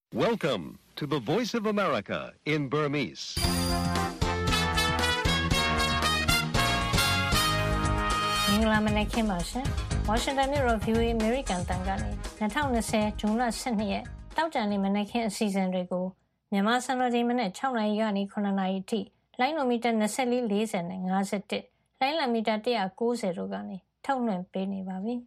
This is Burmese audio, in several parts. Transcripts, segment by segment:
Welcome to the Voice of America in Burmese. ။မင်္ဂလာမနက်ခင်းပါရှင်။ Washington မြို့တော် VOA American တန်ကနေ2020 ဇွန်လ12ရက်တောက်ကြနေ့မနက်ခင်းအစီအစဉ်တွေကိုမြန်မာစံတော်ချိန်မနက်6နာရီကနေ9နာရီအထိလိုင်းနိုမီတာ24 40နဲ့51လိုင်းလံမီတာ190တို့ကနေထုတ်လွှင့်ပေးနေပါပြီ။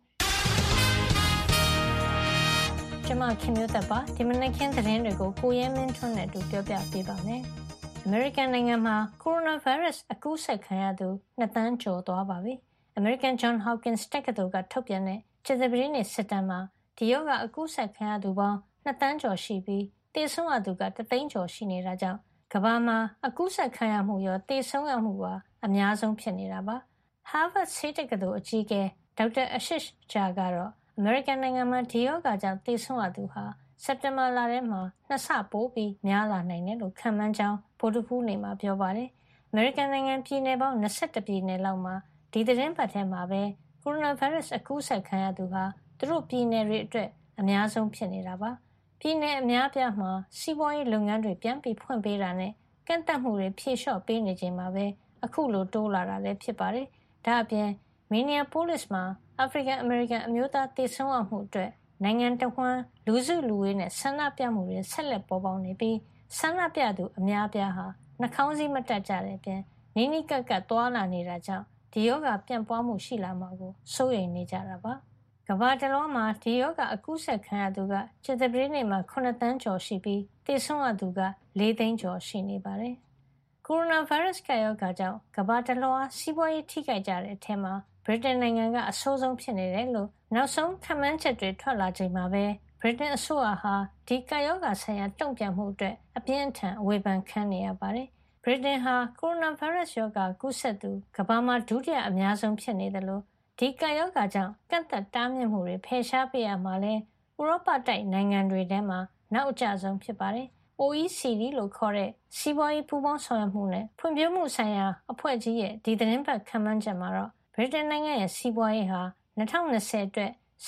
ကျွန်မခင်မျိုးသက်ပါဒီမနက်ခင်းသတင်းတွေကိုကိုရဲမင်းထွန်းနဲ့အတူပြောပြပေးပါမယ်။ American နိုင်ငံမှာ coronavirus အကူးစက်ခံရသူ2သန်းကျော်သွားပါပြီ။ American John Hopkins တက္ကသိုလ်ကထုတ်ပြန်တဲ့ကြာသပတေးနေ့စစ်တမ်းမှာဒီရောဂါအကူးစက်ခံရသူပေါင်း2သန်းကျော်ရှိပြီးသေဆုံးရသူက3သိန်းကျော်ရှိနေတာကြောင့်ကမ္ဘာမှာအကူးစက်ခံရမှုရောသေဆုံးရမှုပါအများဆုံးဖြစ်နေတာပါ။ Harvard ဆေးတက္ကသိုလ်အကြီးအကဲ Dr. Ashish Jha ကတော့ American နိုင်ငံမှာဒီရောဂါကြောင့်သေဆုံးရသူဟာစက်တင်ဘာလထဲမှာ2ဆပိုပြီးများလာနိုင်တယ်လို့ခန့်မှန်းကြောင်းဗုဒ္ဓဟူးနေ့မှာပြောပါတယ်။ American နိုင်ငံပြည်နယ်ပေါင်း21ပြည်နယ်လောက်မှာဒီသတင်းပတ်ထဲမှာပဲ coronavirus အကူးစက်ခံရသူဟာသူတို့ပြည်နယ်တွေအတွက်အများဆုံးဖြစ်နေတာပါ။ပြည်နယ်အများပြားမှာစီးပွားရေးလုပ်ငန်းတွေပြန်ပြီးဖွင့်ပေးတာနဲ့ကန့်သတ်မှုတွေဖြေလျှော့ပေးနေချိန်မှာပဲအခုလိုတိုးလာတာလည်းဖြစ်ပါတယ်။ဒါ့အပြင် Minneapolis မှာ African American အမျိုးသားသေဆုံးရမှုအတွက်နိုင်ငံတစ်ဝှမ်းလူစုလူဝေးနဲ့ဆန္ဒပြမှုတွေဆက်လက်ပေါ်ပေါက်နေပြီးဆန္ဒပြသူအများပြားဟာနှာခေါင်းစည်းမတပ်ကြတဲ့အပြင်နီးနီးကပ်ကပ်သွားလာနေတာကြောင့်ဒီရောဂါပြန့်ပွားမှုရှိလာမှာကိုစိုးရိမ်နေကြတာပါ။ကမ္ဘာတလွှားမှာဒီရောဂါအကူးစက်ခံရသူကကြာသပတေးနေ့မှာ9သန်းကျော်ရှိပြီးသေဆုံးရသူက4သိန်းကျော်ရှိနေပါတယ်။ ကိုရိုနာဗိုင်းရပ်စ်ကပ်ရောဂါကြောင့်ကမ္ဘာတလွှားစီးပွားရေးထိခိုက်ကြတဲ့အထက်မှာဗြိတိန်နိုင်ငံကအဆိုးဆုံးဖြစ်နေတယ်လို့နောက်ဆုံးခန့်မှန်းချက်တွေထွက်လာချိန်မှာပဲဗြိတိန်အစိုးရဟာဒီကပ်ရောဂါဆိုင်ရာတုံ့ပြန်မှုအတွက်အပြင်းအထန်အဝေဖန်ခံနေရပါတယ်။ဗြိတိန်ဟာကိုရိုနာဗိုင်းရပ်စ်ရောဂါကူးစက်သူကမ္ဘာမှာဒုတိယအများဆုံးဖြစ်နေတယ်လို့ဒီကပ်ရောဂါကြောင့်ကန့်သတ်တားမြစ်မှုတွေဖယ်ရှားပေးရမှာလဲဥရောပတိုက်နိုင်ငံတွေထဲမှာနောက်အကျဆုံးဖြစ်ပါတယ်။ OECD လို့ခေါ်တဲ့စီးပွားရေးပူးပေါင်းဆောင်ရွက်မှုနဲ့ဖွံ့ဖြိုးမှုဆိုင်ရာအဖွဲ့ကြီးရဲ့ဒီသတင်းပတ်ခန့်မှန်းချက်မှာတော့ဗြိတိန်နိုင်ငံရဲ့စီးပွားရေးဟာ2020အတွက်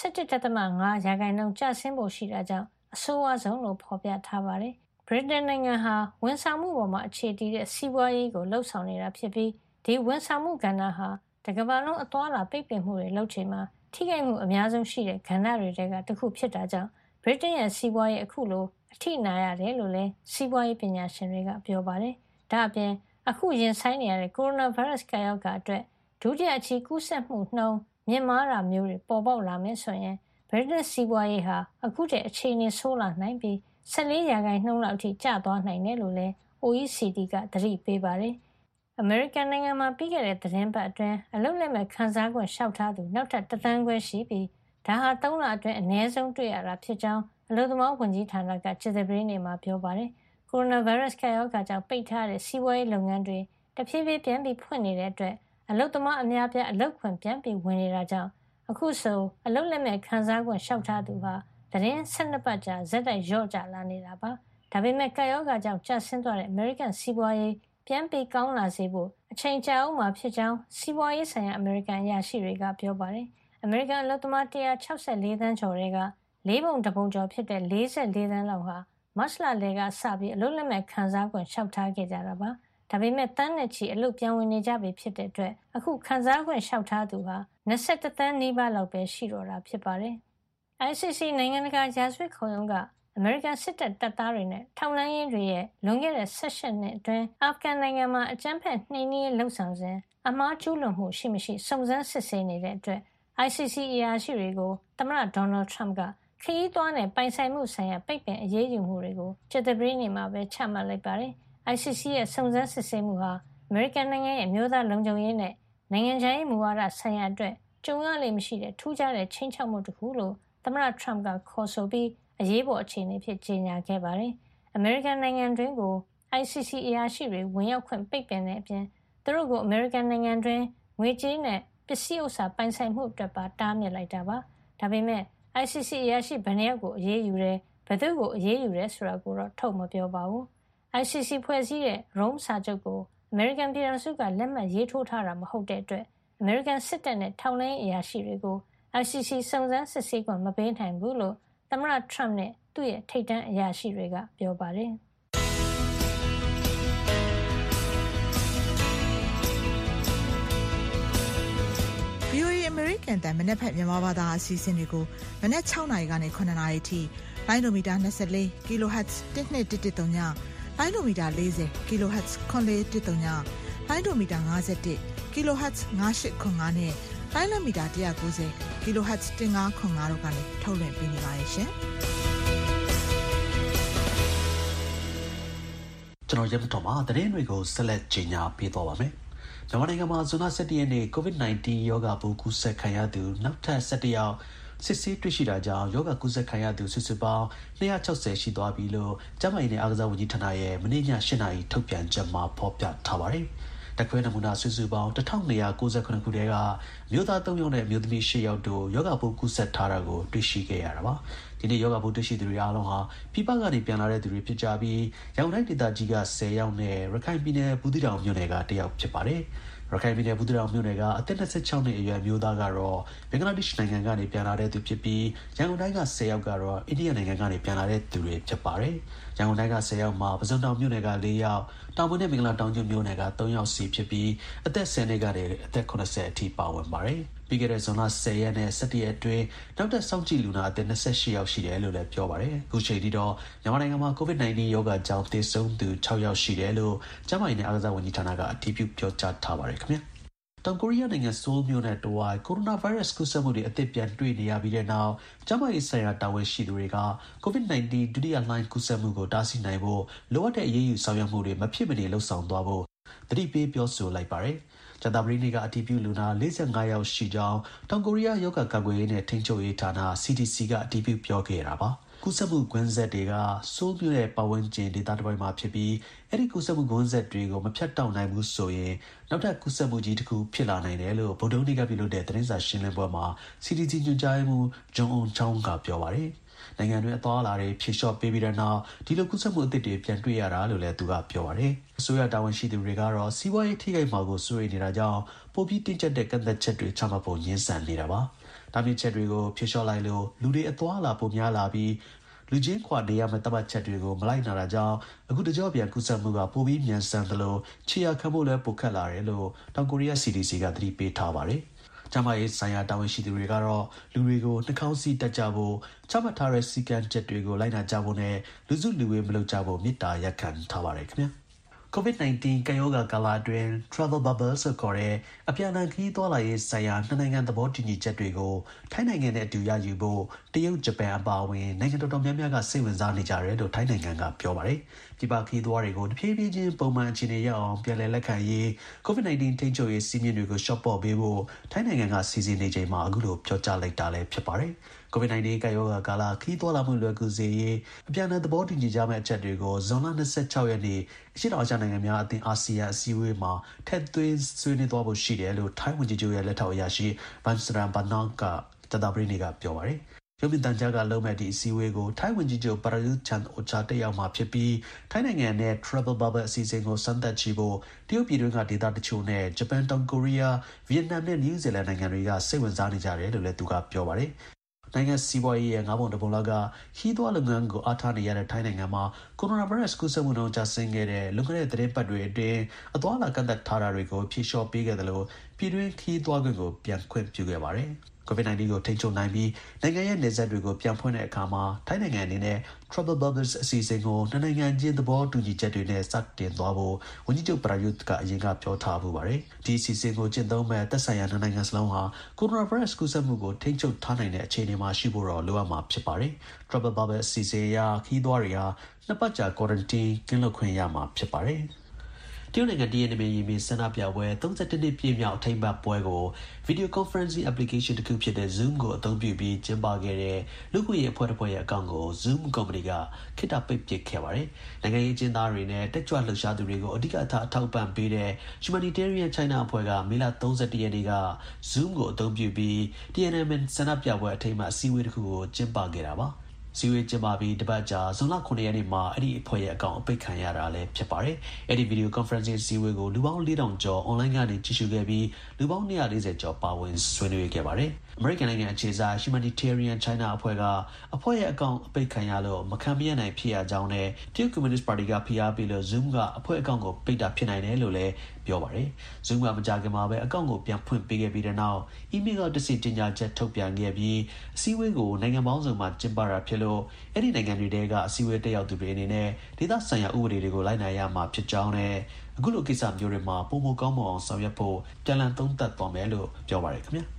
17.5 ရာခိုင်နှုန်းကျဆင်းဖို့ရှိတာကြောင့်အဆိုးဝါးဆုံးလို့ဖော်ပြထားပါတယ်။ဗြိတိန်နိုင်ငံဟာဝန်ဆောင်မှုပေါ်မှာအခြေတည်တဲ့စီးပွားရေးကိုလှုပ်ဆောင်နေတာဖြစ်ပြီးဒီဝန်ဆောင်မှုကဏ္ဍဟာတကမ္ဘာလုံးအသွားအလာပိတ်ပင်မှုတွေလုပ်ချိန်မှာထိခိုက်မှုအများဆုံးရှိတဲ့ကဏ္ဍတွေထဲကတစ်ခုဖြစ်တာကြောင့်ဗြိတိန်ရဲ့စီးပွားရေးအခုလိုအထိနာရတယ်လို့လည်းစီးပွားရေးပညာရှင်တွေကပြောပါတယ်။ဒါ့အပြင်အခုရင်ဆိုင်နေရတဲ့ကိုရိုနာဗိုင်းရပ်စ်ကပ်ရောဂါအတွက်ဒုတိယအချီကူးစက်မှုနှုန်းမြင့်မားတာမျိုးတွေပေါ်ပေါက်လာမယ်ဆိုရင်ဗြိတိန်စီးပွားရေးဟာအခုတည်းအခြေအနေဆိုးလာနိုင်ပြီး14ရာခိုင်နှုန်းလောက်အထိကျသွားနိုင်တယ်လို့လည်း OECD ကသတိပေးပါတယ်။ American နိုင်ငံမှာပြီးခဲ့တဲ့သတင်းပတ်အတွင်းအလုပ်လက်မဲ့ခံစား권လျှောက်ထားသူနောက်ထပ်1သန်းခွဲရှိပြီးဒါဟာ3လအတွင်းအနည်းဆုံးတွေ့ရတာဖြစ်ကြောင်းအလုပ်သမားဝန်ကြီးဌာနကကြာသပတေးနေ့မှာပြောပါတယ်။ ကိုရိုနာဗိုင်းရပ်စ်ကပ်ရောဂါကြောင့်ပိတ်ထားတဲ့စီးပွားရေးလုပ်ငန်းတွေတဖြည်းဖြည်းပြန်ပြီးဖွင့်နေတဲ့အတွက်အလုပ်သမားအများပြားအလုပ်ခွင်ပြန်ပြီးဝင်နေတာကြောင့်အခုဆိုအလုပ်လက်မဲ့ခံစား권လျှောက်ထားသူဟာသတင်း12ပတ်ကြာဇက်တိုက်လျော့ကျလာနေတာပါ။ဒါပေမဲ့ကပ်ရောဂါကြောင့်ကျဆင်းသွားတဲ့ American စီးပွားရေးပြန်ပြီးကောင်းလာစေဖို့အချိန်ကြာအောင်မှာဖြစ်ကြောင်းစီးပွားရေးဆိုင်ရာ American အရာရှိတွေကပြောပါတယ်။ American အလုပ်သမား164သန်းကျော်တွေက၄ပုံတစ်ပုံကျော်ဖြစ်တဲ့44သန်းလောက်ဟာမတ်လလယ်ကစပြီးအလုပ်လက်မဲ့ခံစား권လျှောက်ထားခဲ့ကြတာပါ။ဒါပေမဲ့တန်းနဲ့ချီအလုပ်ပြန်ဝင်နေကြပြီဖြစ်တဲ့အတွက်အခုခံစား권လျှောက်ထားသူဟာ21သန်းနီးပါးလောက်ပဲရှိတော့တာဖြစ်ပါတယ်။ ICC နိုင်ငံတကာရာဇဝတ်ခုံရုံးကအမေရိကန်စစ်တပ်တပ်သားတွေနဲ့ထောက်လှမ်းရေးတွေရဲ့လွန်ခဲ့တဲ့18နှစ်အတွင်းအာဖဂန်နိုင်ငံမှာအကြမ်းဖက်နှိမ်နင်းရေးလှုပ်ဆောင်စဉ်အမှားကျူးလွန်မှုရှိမရှိစုံစမ်းစစ်ဆေးနေတဲ့အတွက် ICC အရာရှိတွေကိုသမ္မတဒေါ်နယ်ထရမ့်ကခရီးသွားနဲ့ပိုင်ဆိုင်မှုဆိုင်ရာပိတ်ပင်အရေးယူမှုတွေကိုကြာသပတေးနေ့မှာပဲချမှတ်လိုက်ပါတယ်။ ICC ရဲ့စုံစမ်းစစ်ဆေးမှုဟာအမေရိကန်နိုင်ငံရဲ့မျိုးသားလုံခြုံရေးနဲ့နိုင်ငံခြားရေးမူဝါဒဆိုင်ရာအတွက်ကြုံရလေမရှိတဲ့ထူးခြားတဲ့ချိန်ချောက်မှုတစ်ခုလို့သမ္မတထရမ့်ကခေါ်ဆိုပြီးအရေးပေါ်အခြေအနေဖြစ်ကြေညာခဲ့ပါတယ်။ အမေရိကန်နိုင်ငံတွင်းကို ICC အရာရှိတွေဝင်ရောက်ခွင့်ပိတ်ပင်တဲ့အပြင်သူတို့ကိုအမေရိကန်နိုင်ငံတွင်းငွေကြေးနဲ့ပစ္စည်းဥစ္စာပိုင်ဆိုင်မှုအတွက်ပါတားမြစ်လိုက်တာပါ။ဒါပေမဲ့ ICC အရာရှိဘယ်နှယောက်ကိုအရေးယူတယ်ဘယ်သူကိုအရေးယူတယ်ဆိုတာကိုတော့ထုတ်မပြောပါဘူး။ ICC ဖွဲ့စည်းတဲ့ Rome စာချုပ်ကိုအမေရိကန်ပြည်ထောင်စုကလက်မှတ်ရေးထိုးထားတာမဟုတ်တဲ့အတွက်အမေရိကန်စစ်တပ်နဲ့ထောက်လှမ်းရေးအရာရှိတွေကို ICC စုံစမ်းစစ်ဆေးခွင့်မပေးနိုင်ဘူးလို့သမသမ္မတ Trump နဲ့သူ့ရဲ့ထိပ်တန်းအရာရှိတွေကပြောပါတယ်။ VOA American တန်မနက်ဖြန်မြန်မာဘာသာအစီအစဉ်တွေကိုမနက်6နာရီကနေ9နာရီထိလိုင်းဒိုမီတာ24 kHz 1213ညလိုင်းဒိုမီတာ40 kHz 9413ညလိုင်းဒိုမီတာ51 kHz 9805နဲ့လိုင်းလမီတာ190 kHz 1505တို့ကနေထုတ်လွှင့်ပေးနေပါတယ်ရှင်။ကျွန်တော်ရမတော်မှာသတင်းတွေကိုဆက်လက်ကြီးညာပေးသွားပါမယ်။မြန်မာနိုင်ငံမှာဇွန်လ17ရက်နေ့ COVID-19 ရောဂါပိုးကူးစက်ခံရသူနောက်ထပ်17ယောက်စစ်ဆေးတွေ့ရှိတာကြောင့်ရောဂါကူးစက်ခံရသူစုစုပေါင်း260ရှိသွားပြီလို့ကျန်းမာရေးနဲ့အားကစားဝန်ကြီးဌာနရဲ့မနေ့ည8နာရီထုတ်ပြန်ချက်မှာဖော်ပြထားပါတယ်။တက်ခွဲနမူနာစုစုပေါင်း1298ခုတည်းကမြို့သား3ယောက်နဲ့မြို့သမီး10ယောက်တို့ယောဂါပိုးကူးစက်ထားတာကိုတွေ့ရှိခဲ့ရတာပါ။ဒီနေ့ယောဂါပိုးတွေ့ရှိသူတွေအားလုံးဟာပြည်ပကနေပြန်လာတဲ့သူတွေဖြစ်ကြပြီးရောင်တိုင်းဒေသကြီးက10ယောက်နဲ့ရခိုင်ပြည်နယ်ဘူးသီးတောင်မြို့နယ်က1ယောက်ဖြစ်ပါတယ်။ရခိုင်ပြည်နယ်ဘူးသီးတောင်မြို့နယ်ကအသက်26နှစ်အရွယ်မျိုးသားကတော့ဘင်္ဂလားဒေ့ရှ်နိုင်ငံကနေပြန်လာတဲ့သူဖြစ်ပြီးရန်ကုန်တိုင်းက10ယောက်ကတော့အိန္ဒိယနိုင်ငံကနေပြန်လာတဲ့သူတွေဖြစ်ပါတယ်။ရန်ကုန်တိုင်းက10ယောက်မှာပုဇွန်တောင်မြို့နယ်က4ယောက်တောင်ပိုင်းနဲ့မင်္ဂလာတောင်ကျွန်းမြို့နယ်က3ယောက်စီဖြစ်ပြီးအသက်10နှစ်ကနေအသက်80အထိပါဝင်ပါတယ်။ပြီးခဲ့တဲ့ဇွန်လ10ရက်နဲ့17ရက်အတွင်းနောက်ထပ်စောင့်ကြည့်လူနာအသက်28ယောက်ရှိတယ်လို့လည်းပြောပါတယ်။အခုချိန်ထိတော့မြန်မာနိုင်ငံမှာ COVID-19 ရောဂါကြောင့်သေဆုံးသူ6ယောက်ရှိတယ်လို့ကျန်းမာရေးနဲ့အားကစားဝန်ကြီးဌာနကအတည်ပြုပြောကြားထားပါတယ်ခင်ဗျာ။တောင်ကိုရီးယားနိုင်ငံဆိုးလ်မြို့နယ်တဝိုက်ကိုရိုနာဗိုင်းရပ်စ်ကူးစက်မှုတွေအသစ်ပြန်တွေ့နေရပြီးတဲ့နောက်ကျန်းမာရေးဆိုင်ရာတာဝန်ရှိသူတွေက COVID-19 ဒုတိယလှိုင်းကူးစက်မှုကိုတားဆီးနိုင်ဖို့လိုအပ်တဲ့အရေးယူဆောင်ရွက်မှုတွေမဖြစ်မနေလှုပ်ဆောင်သွားဖို့သတိပေးပြောဆိုလိုက်ပါတယ်။ကြာသပတေးနေ့ကအတည်ပြုလူနာ45ယောက်ရှိကြောင်းတောင်ကိုရီးယားရောဂါကာကွယ်ရေးနဲ့ထိန်းချုပ်ရေးဌာန CDC ကအတည်ပြုပြောခဲ့တာပါ။ကူးစက်မှုကွင်းဆက်တွေကဆိုးလ်မြို့ရဲ့ပတ်ဝန်းကျင်ဒေသတစ်ပိုင်းမှာဖြစ်ပြီးအဲ့ဒီကူးစက်မှုကွင်းဆက်တွေကိုမဖြတ်တောက်နိုင်ဘူးဆိုရင်နောက်ထပ်ကူးစက်မှုကြီးတစ်ခုဖြစ်လာနိုင်တယ်လို့ဗုဒ္ဓဟူးနေ့ကပြုလုပ်တဲ့သတင်းစာရှင်းလင်းပွဲမှာ CDC ညွှန်ကြားရေးမှူးဂျွန်အွန်ချောင်းကပြောပါတယ်။နိုင်ငံတွင်းအသွားအလာတွေဖြေလျှော့ပေးပြီးတဲ့နောက်ဒီလိုကူးစက်မှုအသစ်တွေပြန်တွေ့ရတာလို့လည်းသူကပြောပါတယ်။အစိုးရတာဝန်ရှိသူတွေကတော့စီးပွားရေးထိခိုက်မှာကိုစိုးရိမ်နေတာကြောင့်ပိုပြီးတင်းကျပ်တဲ့ကန့်သတ်ချက်တွေချမှတ်ဖို့ညှင်းဆန်နေတာပါ။ဒါမျိုးချက်တွေကိုဖြေလျှော့လိုက်လို့လူတွေအသွားအလာပိုများလာပြီးလူချင်းခွာနေရမယ့်သတ်မှတ်ချက်တွေကိုမလိုက်နာတာကြောင့်အခုတကြော့ပြန်ကူးစက်မှုကပိုပြီးမြန်ဆန်သလိုခြေရာခံဖို့လည်းပိုခက်လာတယ်လို့တောင်ကိုရီးယား CDC ကသတိပေးထားပါတယ်။ကျန်းမာရေးဆိုင်ရာတာဝန်ရှိသူတွေကတော့လူတွေကိုနှာခေါင်းစည်းတပ်ကြဖို့ချမှတ်ထားတဲ့စည်းကမ်းချက်တွေကိုလိုက်နာကြဖို့နဲ့လူစုလူဝေးမလုပ်ကြဖို့မေတ္တာရပ်ခံထားပါတယ်ခင်ဗျာ။ COVID-19 ကပ်ရောဂါကာလအတွင်း Travel Bubble ဆိုခေါ်တဲ့အပြန်အလှန်ခရီးသွားလာရေးဆိုင်ရာနှစ်နိုင်ငံသဘောတူညီချက်တွေကိုထိုင်းနိုင်ငံနဲ့အတူရယူဖို့တရုတ်ဂျပန်အပါအဝင်နိုင်ငံတော်တော်များများကစိတ်ဝင်စားနေကြတယ်လို့ထိုင်းနိုင်ငံကပြောပါတယ်။ပြည်ပခရီးသွားတွေကိုတဖြည်းဖြည်းချင်းပုံမှန်အခြေအနေရောက်အောင်ပြန်လည်လက်ခံရေး COVID-19 ထိန်းချုပ်ရေးစီမင်းတွေကိုရှော့ပေါ့ပေးဖို့ထိုင်းနိုင်ငံကစီစဉ်နေချိန်မှာအခုလိုပြောကြားလိုက်တာလည်းဖြစ်ပါတယ်။ COVID-19 ကပ်ရောဂါကာလခရီးသွားလာမှုလွယ်ကူစေရေးအပြန်အလှန်သဘောတူညီကြမယ့်အချက်တွေကိုဇွန်လ26ရက်နေ့အရှေ့တောင်အာရှနိုင်ငံများအသင်းအာဆီယံအစည်းအဝေးမှာထည့်သွင်းဆွေးနွေးသွားဖို့ရှိတယ်လို့ထိုင်းဝန်ကြီးချုပ်ရဲ့လက်ထောက်အရာရှိဘန်စရန်ဘာနော့ကကြာသပတေးနေ့ကပြောပါတယ်။ရုပ်မြင်သံကြားကလုပ်မဲ့ဒီအစည်းအဝေးကိုထိုင်းဝန်ကြီးချုပ်ပရာယုချန်အိုချာတက်ရောက်မှာဖြစ်ပြီးထိုင်းနိုင်ငံနဲ့ Travel Bubble အစီအစဉ်ကိုစမ်းသပ်ကြည့်ဖို့တရုတ်ပြည်တွင်းကဒေသတချို့နဲ့ဂျပန်တောင်ကိုရီးယားဗီယက်နမ်နဲ့နယူးဇီလန်နိုင်ငံတွေကစိတ်ဝင်စားနေကြတယ်လို့လည်းသူကပြောပါတယ်။နိုင်ငံစီးပွားရေးရဲ့9ပုံ1ပုံလောက်ကခီးသွွားလုပ်ငန်းကိုအားထားနေရတဲ့ထိုင်းနိုင်ငံမှာကိုရိုနာဗိုင်းရပ်စ်ကူးစက်မှုနှုန်းကျဆင်းခဲ့တဲ့လွန်ခဲ့တဲ့သတင်းပတ်တွေအတွင်းအသွားအလာကန့်သတ်ထားတာတွေကိုဖြေလျှော့ပေးခဲ့တယ်လို့ပြည်တွင်းခီးသွွားခွင့်ကိုပြန်ခွင့်ပြုခဲ့ပါတယ်။ COVID-19 ကိုထိန်းချုပ်နိုင်ပြီးနိုင်ငံရဲ့နယ်စပ်တွေကိုပြန်ဖွင့်တဲ့အခါမှာထိုင်းနိုင်ငံအနေနဲ့ Travel Bubbles အစီအစဉ်ကိုနှစ်နိုင်ငံချင်းသဘောတူညီချက်တွေနဲ့စတင်သွားဖို့ဝန်ကြီးချုပ်ပရာယုကအရင်ကပြောထားမှုပါတယ်။ဒီအစီအစဉ်ကိုကျင့်သုံးမဲ့သက်ဆိုင်ရာနှစ်နိုင်ငံစလုံးဟာကိုရိုနာဗိုင်းရပ်စ်ကူးစက်မှုကိုထိန်းချုပ်ထားနိုင်တဲ့အခြေအနေမှာရှိဖို့တော့လိုအပ်မှာဖြစ်ပါတယ်။ Travel Bubble အစီအစဉ်အရခီးသွားတွေဟာ2ပတ်ကြာ quarantine ကင်းလွတ်ခွင့်ရမှာဖြစ်ပါတယ်။တရုတ်နိုင်ငံTNMAရင်ပြင်ဆန္ဒပြပွဲ32နှစ်ပြည့်မြောက်အထိမ်းအမှတ်ပွဲကို video conferencing application တစ်ခုဖြစ်တဲ့ Zoom ကိုအသုံးပြုပြီးကျင်းပခဲ့တဲ့လူ့အခွင့်အရေးအဖွဲ့တစ်ဖွဲ့ရဲ့အကောင့်ကို Zoom ကုမ္ပဏီကခေတ္တပိတ်ပစ်ခဲ့ပါတယ်။နိုင်ငံရေးအကျဉ်းသားတွေနဲ့တက်ကြွလှုပ်ရှားသူတွေကိုအဓိကအထောက်ပံ့ပေးတဲ့ Humanitarian China အဖွဲ့ကမေလ31ရက်နေ့က Zoom ကိုအသုံးပြုပြီးTNMAဆန္ဒပြပွဲအထိမ်းအမှတ်အစည်းအဝေးတစ်ခုကိုကျင်းပခဲ့တာပါ။စီဝေးကျင်းပပြီးတပတ်ကြာဇွန်လ9 ရက်နေ့မှာအဲ့ဒီအဖွဲ့ရဲ့အကောင့်အပိတ်ခံရတာလည်းဖြစ်ပါတယ်အဲ့ဒီ video conferencing စီဝေးကိုလူပေါင်း 4,000 ကျော် online ကနေကြည့်ရှုခဲ့ပြီးလူပေါင်း 240 ကျော်ပါဝင်ဆွေးနွေးခဲ့ပါတယ်အမေရိကန်နိုင်ငံအခြေစိုက် Humanitarian China အဖွဲ့ကအဖွဲ့ရဲ့အကောင့်အပိတ်ခံရလို့မခံမရနိုင်ဖြစ်ရကြောင်းနဲ့တရုတ်ကွန်မြူနစ်ပါတီကဖိအားပေးလို့ Zoom ကအဖွဲ့အကောင့်ကိုပိတ်တာဖြစ်နိုင်တယ်လို့လည်းပြောပါတယ် Zoom ကမကြာခင်မှာပဲအကောင့်ကိုပြန်ဖွင့်ပေးခဲ့ပြီးတဲ့နောက် email ကတဆင့်တင်ညာချက်ထုတ်ပြန်ခဲ့ပြီးအစည်းအဝေးကိုနိုင်ငံပေါင်းစုံမှာကျင်းပတာဖြစ်လို့အဲ့ဒီနိုင်ငံတွေတဲကအစည်းအဝေးတက်ရောက်သူတွေအနေနဲ့ဒေသဆိုင်ရာဥပဒေတွေကိုလိုက်နာရမှာဖြစ်ကြောင်းနဲ့အခုလိုကိစ္စမျိုးတွေမှာပုံမကောင်းမအောင်ဆောင်ရွက်ဖို့ပြန်လည်သုံးသပ်သွားမယ်လို့ပြောပါတယ်ခင်ဗျာ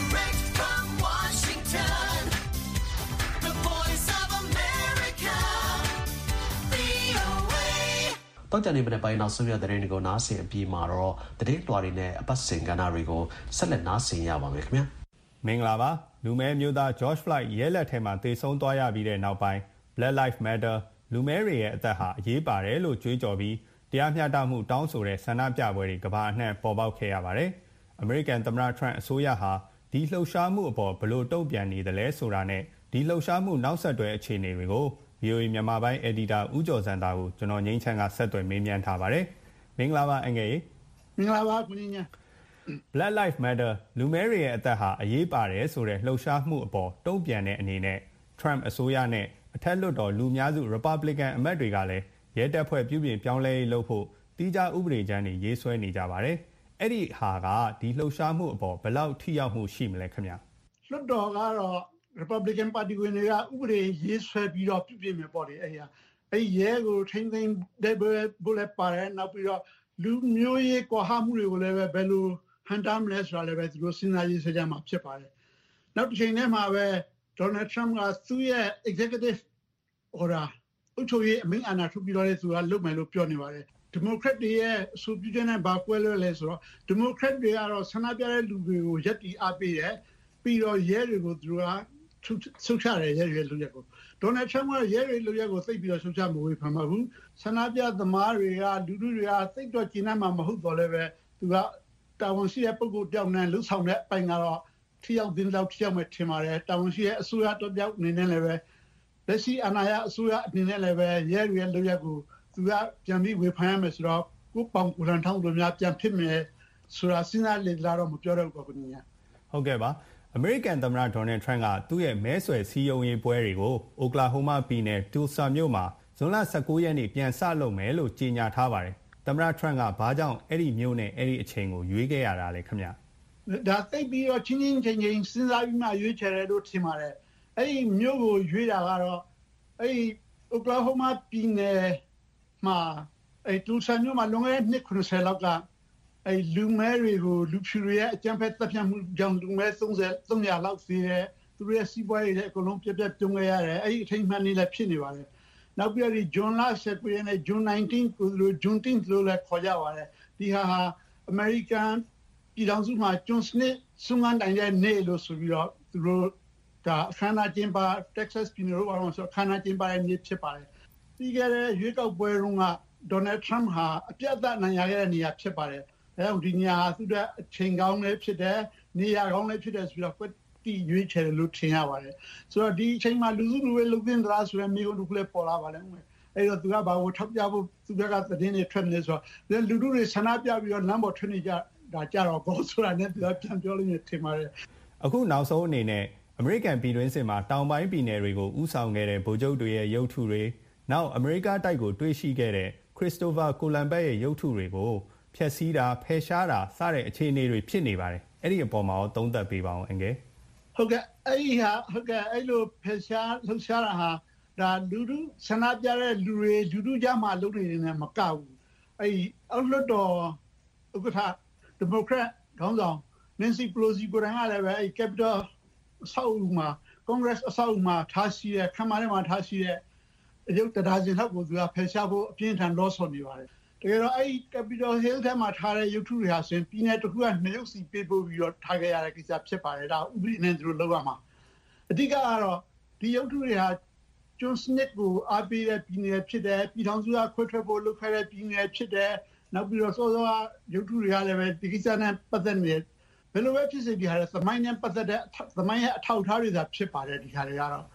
တော့ကြနေမနေ့ပိုင်းနောက်ဆုံးရတဲ့တွေကိုနားဆင်အပြီးမှာတော့တည်င်းလွှာတွေနဲ့အပတ်စဉ်ကဏ္ဍတွေကိုဆက်လက်နားဆင်ရပါမယ်ခင်ဗျာမင်္ဂလာပါလူမဲမျိုးသား George Floyd ရဲလက်ထဲမှာတေဆုံးသွားရပြီးတဲ့နောက်ပိုင်း Black Lives Matter လူမဲတွေရဲ့အသက်ဟာအရေးပါတယ်လို့ကြွေးကြော်ပြီးတရားမျှတမှုတောင်းဆိုတဲ့ဆန္ဒပြပွဲတွေကမ္ဘာအနှံ့ပေါ်ပေါက်ခဲ့ရပါတယ်အမေရိကန်သမ္မတထရန့်အစိုးရဟာဒီလှုပ်ရှားမှုအပေါ်ဘယ်လိုတုံ့ပြန်နေသလဲဆိုတာနဲ့ဒီလှုပ်ရှားမှုနောက်ဆက်တွဲအခြေအနေတွေကို VOA မြန်မာပိုင်း editor ဦးကျော်စံသားကိုကျွန်တော်ငိမ့်ချမ်းကဆက်သွယ်မေးမြန်းထားပါတယ်။မင်္ဂလာပါအငယ်။မင်္ဂလာပါคุณညညာ။ Black Lives Matter လူမဲတွေရဲ့အသက်ဟာအရေးပါတယ်ဆိုတဲ့လှုပ်ရှားမှုအပေါ်တုံ့ပြန်တဲ့အနေနဲ့ Trump အစိုးရနဲ့အထက်လွှတ်တော်လူများစု Republican အမတ်တွေကလည်းရဲတပ်ဖွဲ့ပြုပြင်ပြောင်းလဲရေးလုပ်ဖို့တီးခြားဥပဒေကြမ်းတွေရေးဆွဲနေကြပါတယ်။အဲ့ဒီဟာကဒီလှုပ်ရှားမှုအပေါ်ဘယ်လောက်ထိရောက်မှုရှိမလဲခင်ဗျာ။လွှတ်တော်ကတော့Republican Party ဝင်တွေကဥပဒေရေးဆွဲပြီးတော့ပြုပြင်မယ်ပေါ့လေအဲ့ရဲကိုထိန်းသိမ်းတဲ့ဘယ်လဲပါတယ်နောက်ပြီးတော့လူမျိုးရေးကွာဟမှုတွေကိုလည်းပဲဘယ်လိုဟန်တာမလဲဆိုတာလည်းပဲသူတို့စဉ်းစားရေးဆွဲကြမှာဖြစ်ပါတယ်နောက်တစ်ချိန်တည်းမှာပဲ Donald Trump ကသူ့ရဲ့ executive order ဥပဒေအမိန့်အာဏာထုတ်ပြီးတော့သူကလုပ်မယ်လို့ပြောနေပါတယ်Democrat တွေရဲ့အဆိုပြုချက်နဲ့ဘာကွဲလွဲလဲဆိုတော့ Democrat တွေကတော့ဆန္ဒပြတဲ့လူတွေကိုရက်တီအားပေးတယ်ပြီးတော့ရဲတွေကိုသူကဆုတ်ချတယ်ရဲတွေလူရက်ကိုဒေါ်နယ်ထရမ့်ကရဲတွေလူရက်ကိုသိပ်ပြီးတော့ဆုတ်ချမဝေဖန်ပါဘူးဆန္ဒပြသမားတွေကလူထုတွေကသိပ်တော့ကျဉ်းနှံ့မှာမဟုတ်တော့လည်းပဲသူကတာဝန်ရှိတဲ့ပုဂ္ဂိုလ်တယောက်နဲ့လှုပ်ဆောင်တဲ့အပိုင်းကတော့ထိရောက်တဲ့လောက်ထိရောက်မယ်ထင်ပါတယ်တာဝန်ရှိတဲ့အစိုးရတစ်ယောက်အနေနဲ့လည်းပဲလက်ရှိအာဏာရအစိုးရအနေနဲ့လည်းပဲရဲတွေရဲ့လူရက်ကိုသူကပြန်ပြီးဝေဖန်ရမယ်ဆိုတော့ကိုပေါင်ကူလန်ထောင်းတို့များပြန်ဖြစ်မယ်ဆိုတာစဉ်းစားလေ့လာတော့မပြောတော့ဘူးကွာညီဟုတ်ကဲ့ပါအမေရိကန်သမ္မတဒေါ်နယ်ထရန့်ကသူ့ရဲ့မဲဆွယ်စည်းရုံးရေးပွဲတွေကိုအိုကလာဟိုမာပြည်နယ်တူဆာမြို့မှာဇွန်လ19ရက်နေ့ပြန်စလုပ်မယ်လို့ကြေညာထားပါတယ်။သမ္မတထရန့်ကဘာကြောင့်အဲ့ဒီမြို့နဲ့အဲ့ဒီအချိန်ကိုရွေးခဲ့ရတာလဲခင်ဗျ။ဒါသိပြီးတော့ချင်းချင်းချင်းချင်းစဉ်းစားပြီးမှရွေးချယ်တယ်လို့ထင်ပါတယ်။အဲ့ဒီမြို့ကိုရွေးတာကတော့အဲ့ဒီအိုကလာဟိုမာပြည်နယ်မှာအဲ့တူဆာမြို့မှာလွန်ခဲ့တဲ့နှစ်90လောက်ကအဲ့လူမဲတွေကိုလူဖြူတွေရဲ့အကြမ်းဖက်တပ်ဖြတ်မှုကြောင့်လူမဲ300လောက်သေးတယ်သူတို့ရဲ့စီးပွားရေးတွေအကုန်လုံးပြတ်ပြတ်ပြုံးခဲ့ရတယ်အဲ့ဒီအထိမ်းအမှတ်နေ့လည်းဖြစ်နေပါတယ်နောက်ပြီးတော့ဒီဂျွန်လ19ရက်နဲ့ဂျွန်19ကိုလို့ဂျွန်10လို့လည်းခေါ်ကြပါတယ်ဒီဟာအမေရိကန်ပြည်ထောင်စုမှာဂျွန်စနစ်စုံစမ်းတိုင်တဲ့နေ့လို့ဆိုပြီးတော့သူတို့ဒါအခမ်းအနားကျင်းပ Texas ပြည်နယ်မှာဆိုအခမ်းအနားကျင်းပတဲ့နေ့ဖြစ်ပါတယ်ပြီးခဲ့တဲ့ရွေးကောက်ပွဲတုန်းကဒေါ်နယ်ထရမ့်ဟာအပြတ်အသတ်နိုင်ရခဲ့တဲ့နေရာဖြစ်ပါတယ်အဲ့ဒီနေရာသူတဲ့အချိန်ကောင်းလည်းဖြစ်တယ်နေရာကောင်းလည်းဖြစ်တယ်ဆိုတော့တီရွေးချယ်လို့ထင်ရပါတယ်ဆိုတော့ဒီအချိန်မှာလူစုလူဝေးလုပ်တင်သလားဆိုရင်မျိုးတို့လည်းပေါ်လာပါလိမ့်မယ်အဲ့တော့သူကဘာကိုထောက်ပြဖို့သူကသတင်းတွေထွက်နေဆိုတော့လူတွေဆန္ဒပြပြီးတော့လမ်းပေါ်ထွက်နေကြဒါကြတော့ဘောဆိုတာနဲ့သူကပြန်ပြောလို့ထင်ပါတယ်အခုနောက်ဆုံးအနေနဲ့အမေရိကန်ပြည်တွင်းစစ်မှာတောင်ပိုင်းပြည်နယ်တွေကိုဥဆောင်ခဲ့တဲ့ဗိုလ်ချုပ်တွေရဲ့ရုပ်ထုတွေနောက်အမေရိကတိုက်ကိုတွေ့ရှိခဲ့တဲ့ခရစ္စတိုဖာကိုလန်ဘတ်ရဲ့ရုပ်ထုတွေကိုဖျက်ဆီးတာဖယ်ရှားတာစတဲ့အခြေအနေတွေဖြစ်နေပါတယ်အဲ့ဒီအပေါ်မှာသုံးသပ်ပေးပါအောင်အငယ်ဟုတ်ကဲ့အဲ့လိုဖယ်ရှားလှုပ်ရှားတာဟာဒါလူထုဆန္ဒပြတဲ့လူတွေလူထုကြမှာလုပ်နေတယ်မကဘူးအဲ့အောက်လွှတ်တော်ဥက္ကဋ္ဌဒီမိုကရက်ခေါင်းဆောင် Nancy Pelosi ကိုယ်တိုင်ကလည်းပဲအဲ့ Capitol အဆောက်အဦမှာ Congress အဆောက်အဦမှာထားရှိတဲ့ခမ်းမထဲမှာထားရှိတဲ့အရုပ်တရားစင်လောက်ကိုသူကဖယ်ရှားဖို့အပြင်းထန်လောဆော်နေပါတယ်တကယ်တော့အဲ့ Capitol Hill ထဲမှာထားတဲ့ရုပ်ထုတွေဟာဆိုရင်ပြည်နယ်တစ်ခုကနှစ်ရုပ်စီပေးပို့ပြီးတော့ထားခဲ့ရတဲ့ကိစ္စဖြစ်ပါတယ်ဒါဥပဒေနဲ့သူတို့လုပ်ရမှာအဓိကကတော့ဒီရုပ်ထုတွေဟာဂျွန်စနစ်ကိုအားပေးတဲ့ပြည်နယ်ဖြစ်တယ်ပြည်ထောင်စုကခွဲထွက်ဖို့လုပ်ခဲ့တဲ့ပြည်နယ်ဖြစ်တယ်နောက်ပြီးတော့စောစောကရုပ်ထုတွေကလည်းပဲဒီကိစ္စနဲ့ပတ်သက်နေဘယ်လိုပဲဖြစ်စေဒီဟာသမိုင်းနဲ့ပတ်သက်တဲ့သမိုင်းရဲ့အထောက်အထားတွေသာဖြစ်ပါတယ်ဒီဟာတွေကတော့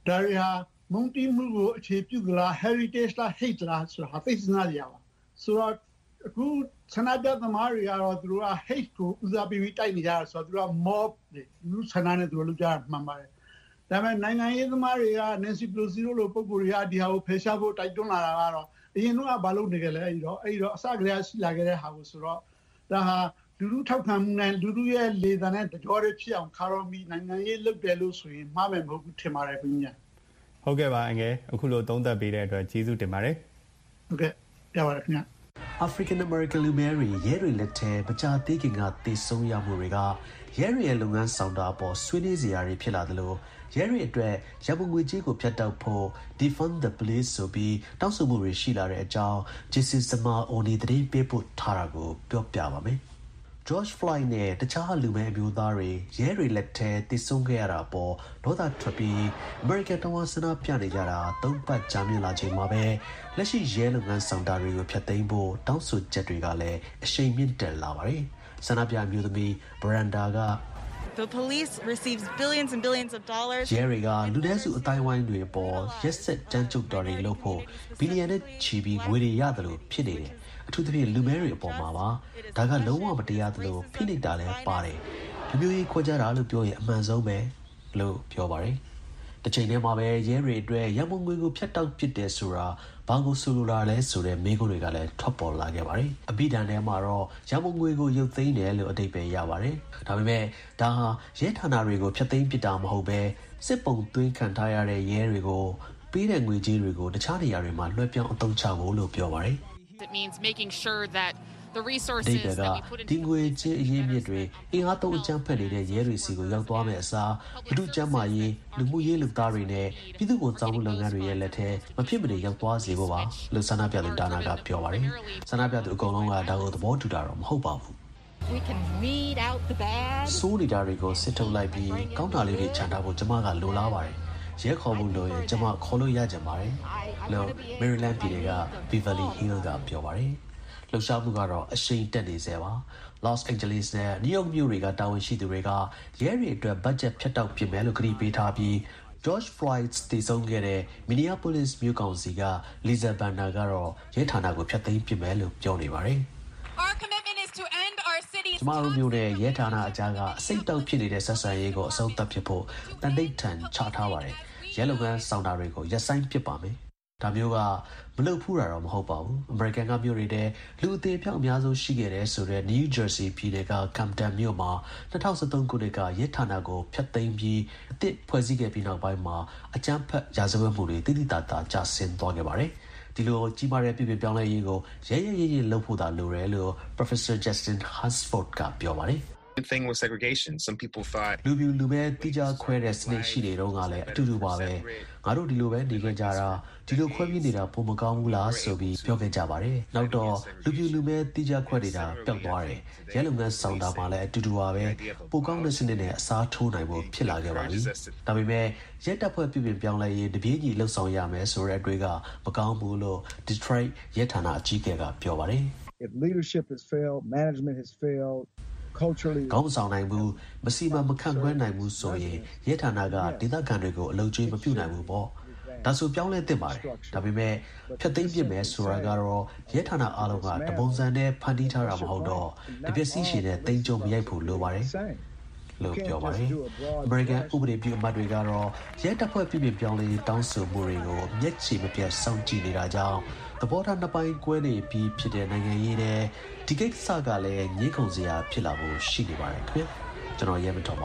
ဒါတွေဟာမုန်းတီးမှုကိုအခြေပြုသလား heritage လား hate လားဆိုတာသိစနာရပါဆိုတော့အခုဆန္ဒပြသမားတွေကတော့သူတို့က hate ကိုဦးစားပေးပြီးတိုက်နေကြတာဆိုတော့သူတို့က mob တွေလူဆန္ဒနဲ့သူတို့လုပ်ကြတာမှန်ပါတယ်ဒါပေမဲ့နိုင်ငံရေးသမားတွေက Nancy Pelosi လိုပုံကိုယ်တွေကဒီဟာကိုဖယ်ရှားဖို့တိုက်တွန်းလာတာကတော့အရင်တော့ဘာလုပ်နေကြလဲအဲ့တော့အစကတည်းကရှိလာခဲ့တဲ့ဟာကိုဆိုတော့ဒါဟာလူလူထောက်ခံမှုနဲ့လူလူရဲ့လေသံနဲ့ကြောတွေဖြစ်အောင်ခါရောမီနိုင်ငံရေးလုပ်တယ်လို့ဆိုရင်မှားမယ်မဟုတ်ဘူးထင်ပါတယ်ခင်ဗျာဟုတ်ကဲ့ပါအငယ်အခုလိုသုံးသပ်ပေးတဲ့အတွက်ကျေးဇူးတင်ပါတယ်ဟုတ်ကဲ့ရပါတယ်ခင်ဗျာ African American လူမျိုးတွေရဲတွေလက်ထဲမကြာသေးခင်ကတည်ဆုံးရမှုတွေကရဲတွေရဲ့လုပ်ငန်းဆောင်တာပေါ်ဆွေးနွေးစရာတွေဖြစ်လာသလိုရဲတွေအတွက်ရန်ပုံငွေကြီးကိုဖျက်တောက်ဖို့ defund the police ဆိုပြီးတောင်းဆိုမှုတွေရှိလာတဲ့အကြောင်း Jason Sama Oni သတင်းပေးပို့ထားတာကိုပြောပြပါမယ်George Floyd နဲ့တခြားလူမဲအမျိုးသားတွေရဲတွေလက်ထဲတည်ဆုံးခဲ့ရတာပေါ်ဒေါသထွက်ပြီး American တောင်ဆန္ဒပြနေကြတာ၃ပတ်ကြာမြင့်လာချိန်မှာပဲလက်ရှိရဲလုပ်ငန်းဆောင်တာတွေကိုဖျက်သိမ်းဖို့တောင်းဆိုချက်တွေကလည်းအရှိန်မြင့်တက်လာပါတယ်ဆန္ဒပြမျိုးသမီး Brenda က The police receives billions and billions of dollars. ရဲတွေကလူနည်းစုအတိုင်းဝိုင်းတွေပေါ်ရက်စက်ကြမ်းကြုတ်တော်တွေလုပ်ဖို့ဘီလီယံနဲ့ချီပြီးငွေတွေရတယ်လို့ဖြစ်နေတယ်။အထူးသဖြင့်လူမဲတွေအပေါ်မှာပါ။ဒါကလုံးဝမတရားသလိုဖိနှိပ်တာလည်းပါတယ်။လူမျိုးရေးခွဲခြားတာလို့ပြောရင်အမှန်ဆုံးပဲလို့ပြောပါတယ်။တစ်ချိန်တည်းမှာပဲရဲတွေအတွက်ရန်ပုံငွေကိုဖျက်တောက်ပစ်တယ်ဆိုတာဘာကိုဆိုလိုတာလဲဆိုတဲ့မေးခွန်းတွေကလည်းထွက်ပေါ်လာခဲ့ပါတယ်။အပိဓာန်ထဲမှာတော့ရန်ပုံငွေကိုရုပ်သိမ်းတယ်လို့အဓိပ္ပာယ်ရပါတယ်။ဒါပေမဲ့ဒါဟာရဲဌာနတွေကိုဖျက်သိမ်းပစ်တာမဟုတ်ပဲစစ်ပုံသွင်းခံထားရတဲ့ရဲတွေကိုပေးတဲ့ငွေကြေးတွေကိုတခြားနေရာတွေမှာလွှဲပြောင်းအသုံးချဖို့လို့ပြောပါတယ်။ It means making sure that the resources that we put into ဒီငွေကြေးအရင်းမြစ်တွေအင်အားသုံးအကြမ်းဖက်နေတဲ့ရဲတွေစီကိုရောက်သွားမယ့်အစားဘုဒ္ဓကျမ်းမာရေးလူမှုရေးလူသားတွေနဲ့ပြည်သူ့ကိုစောင့်မှုလုပ်ငန်းတွေရဲ့လက်ထဲမဖြစ်မနေရောက်သွားစေဖို့ပါလို့ဆန္ဒပြသူဒါနာကပြောပါတယ်ဆန္ဒပြသူအကုန်လုံးကဒါကိုသဘောတူတာတော့မဟုတ်ပါဘူး We can weed out the bad စိုးနေတာတွေကိုစစ်ထုတ်လိုက်ပြီးကောင်းတာလေးတွေခြံထားဖို့ကျမကလိုလားပါတယ်ရဲခေါ်ဖို့လို့ရင်ကျမခေါ်လို့ရကြပါတယ်လို့ Maryland ပြည်နယ်က Beverly Hill ကပြောပါတယ်လှုပ်ရှားမှုကတော့အရှိန်တက်နေစေပါ Los Angeles နဲ့ New York မြို့တွေကတာဝန်ရှိသူတွေကရဲတွေအတွက်ဘတ်ဂျက်ဖြတ်တောက်ပြင်မယ်လို့ကတိပေးထားပြီး George Floyd တည်ဆုံးခဲ့တဲ့ Minneapolis မြို့ကောင်စီက Lisa Banner ကတော့ရဲဌာနကိုဖျက်သိမ်းပြင်မယ်လို့ပြောနေပါတယ် Our commitment is to end our city's ကျမတို့မျိုးနဲ့ရဲဌာနအကြားကအစိတ်တောက်ဖြစ်နေတဲ့ဆက်ဆံရေးကိုအဆုံးသတ်ဖြစ်ဖို့တန်တိတ်ထန်ချထားပါတယ်ရဲလုပ်ငန်းဆောင်တာတွေကိုရပ်ဆိုင်းပစ်ပါမယ်ဒါမျိုးကမလုပ်ဖူးတာတော့မဟုတ်ပါဘူး။ American ကမြို့တွေတဲ့လူအသေးပြောက်အများဆုံးရှိခဲ့တဲ့ဆိုတဲ့ New Jersey ပြည်နယ်က Camden မြို့မှာ2013ခုနှစ်ကရဲဌာနကိုဖျက်သိမ်းပြီးအသစ်ဖွဲ့စည်းခဲ့ပြီးနောက်ပိုင်းမှာအကြမ်းဖက်ရာဇဝတ်မှုတွေတိတိတတ်တာကျဆင်းသွားခဲ့ပါတယ်။ဒီလိုကြီးမားတဲ့ပြည်ပြောင်းလဲရေးကိုရဲလုပ်ဖို့သာလိုတယ်လို့ Professor Justin Hansford ကပြောပါတယ် The thing with segregation some people thought လူပြူလူပဲတိကျခွဲတဲ့စနစ်ရှိနေတော့ကလည်းအတူတူပါပဲငါတို့ဒီလိုပဲနေခဲ့ကြတာဒီလိုခွဲပြီးနေတာပုံမကောင်းဘူးလားဆိုပြီးပြောခဲ့ကြပါတယ်နောက်တော့လူပြူလူပဲတိကျခွဲနေတာပျောက်သွားတယ်ရဲလုပ်ငန်းဆောင်တာမှလည်းအတူတူပါပဲပိုကောင်းတဲ့စနစ်နဲ့အစားထိုးနိုင်ဖို့ဖြစ်လာခဲ့ပါပြီဒါပေမဲ့ရဲတပ်ဖွဲ့ပြည်ပြောင်းလဲရေးတပြေးညီလှုပ်ဆောင်ရမယ်ဆိုတဲ့အတွေ့ကမကောင်းဘူးလို့ Detroit ရဲဌာနအကြီးအကဲကပြောပါတယ် If leadership has failed management has failed culturally ကောင်းဆောင်နိုင်ဘူးမစီမမခန့်ခွဲနိုင်ဘူးဆိုရင်ရဲဌာနကဒေသခံတွေကိုအလုပ်ကျွေးမပြုနိုင်ဘူးပေါ့ဒါဆိုပြောင်းလဲသင့်ပါတယ်ဒါပေမဲ့ဖျက်သိမ်းပစ်မယ်ဆိုတာကတော့ရဲဌာနအားလုံးကတပုံစံနဲ့ဖန်တီးထားတာမဟုတ်တော့တပြည့်စည်ရှင်တဲ့တိမ်ကြုံမရိုက်ဖို့လိုပါတယ်လို့ပြောပါတယ် American ဥပဒေပြုအမတ်တွေကတော့ရဲတပ်ဖွဲ့ပြည်ပြောင်းလဲတောင်းဆိုမှုတွေကိုမျက်ခြေမပြတ်စောင့်ကြည့်နေတာကြောင့်သဘောထားနှစ်ပိုင်းကွဲနေပြီးဖြစ်တဲ့နိုင်ငံရေးနဲ့ဒီကိစ္စကလည်းညှိခုံစရာဖြစ်လာဖို့ရှိနေပါတယ်ခင်ဗျကျွန်တော်ရဲမတော်ပါ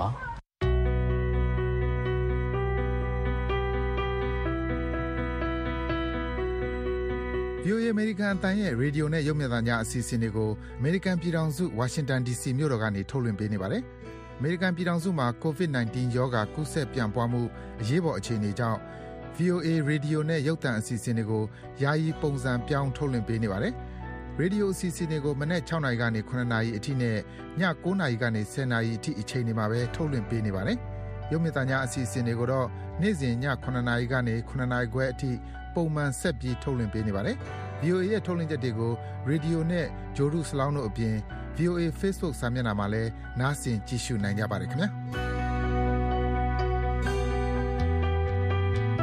VOA American အတန်းရဲ့ရေဒီယိုနဲ့ရုပ်မြင်သံကြားအစီအစဉ်တွေကို American ပြည်ထောင်စု Washington DC မြို့တော်ကနေထုတ်လွှင့်ပေးနေပါတယ်။ American ပြည်ထောင်စုမှာ COVID-19 ရောဂါကူးစက်ပြန့်ပွားမှုအရေးပေါ်အခြေအနေကြောင့် VOA ရေဒီယိုနဲ့ရုပ်သံအစီအစဉ်တွေကိုယာယီပုံစံပြောင်းထုတ်လွှင့်ပေးနေပါတယ်။ ရေဒီယိုအစီအစဉ်တွေကိုမနက်6နာရီကနေ9နာရီအထိနဲ့ည9နာရီကနေ10နာရီအထိအချိန်တွေမှာပဲထုတ်လွှင့်ပေးနေပါတယ်။ရုပ်မြင်သံကြားအစီအစဉ်တွေကိုတော့နေ့စဉ်ည9နာရီကနေ9နာရီခွဲအထိပုံမှန်ဆက်ပြီးထုတ်လွှင့်ပေးနေပါတယ်။ VOA ရဲ့ထုတ်လွှင့်ချက်တွေကိုရေဒီယိုနဲ့ဂျိုဒူစလောင်းတို့အပြင် VOA Facebook စာမျက်နှာမှာလည်းနားဆင်ကြည့်ရှုနိုင်ကြပါတယ်ခင်ဗျာ။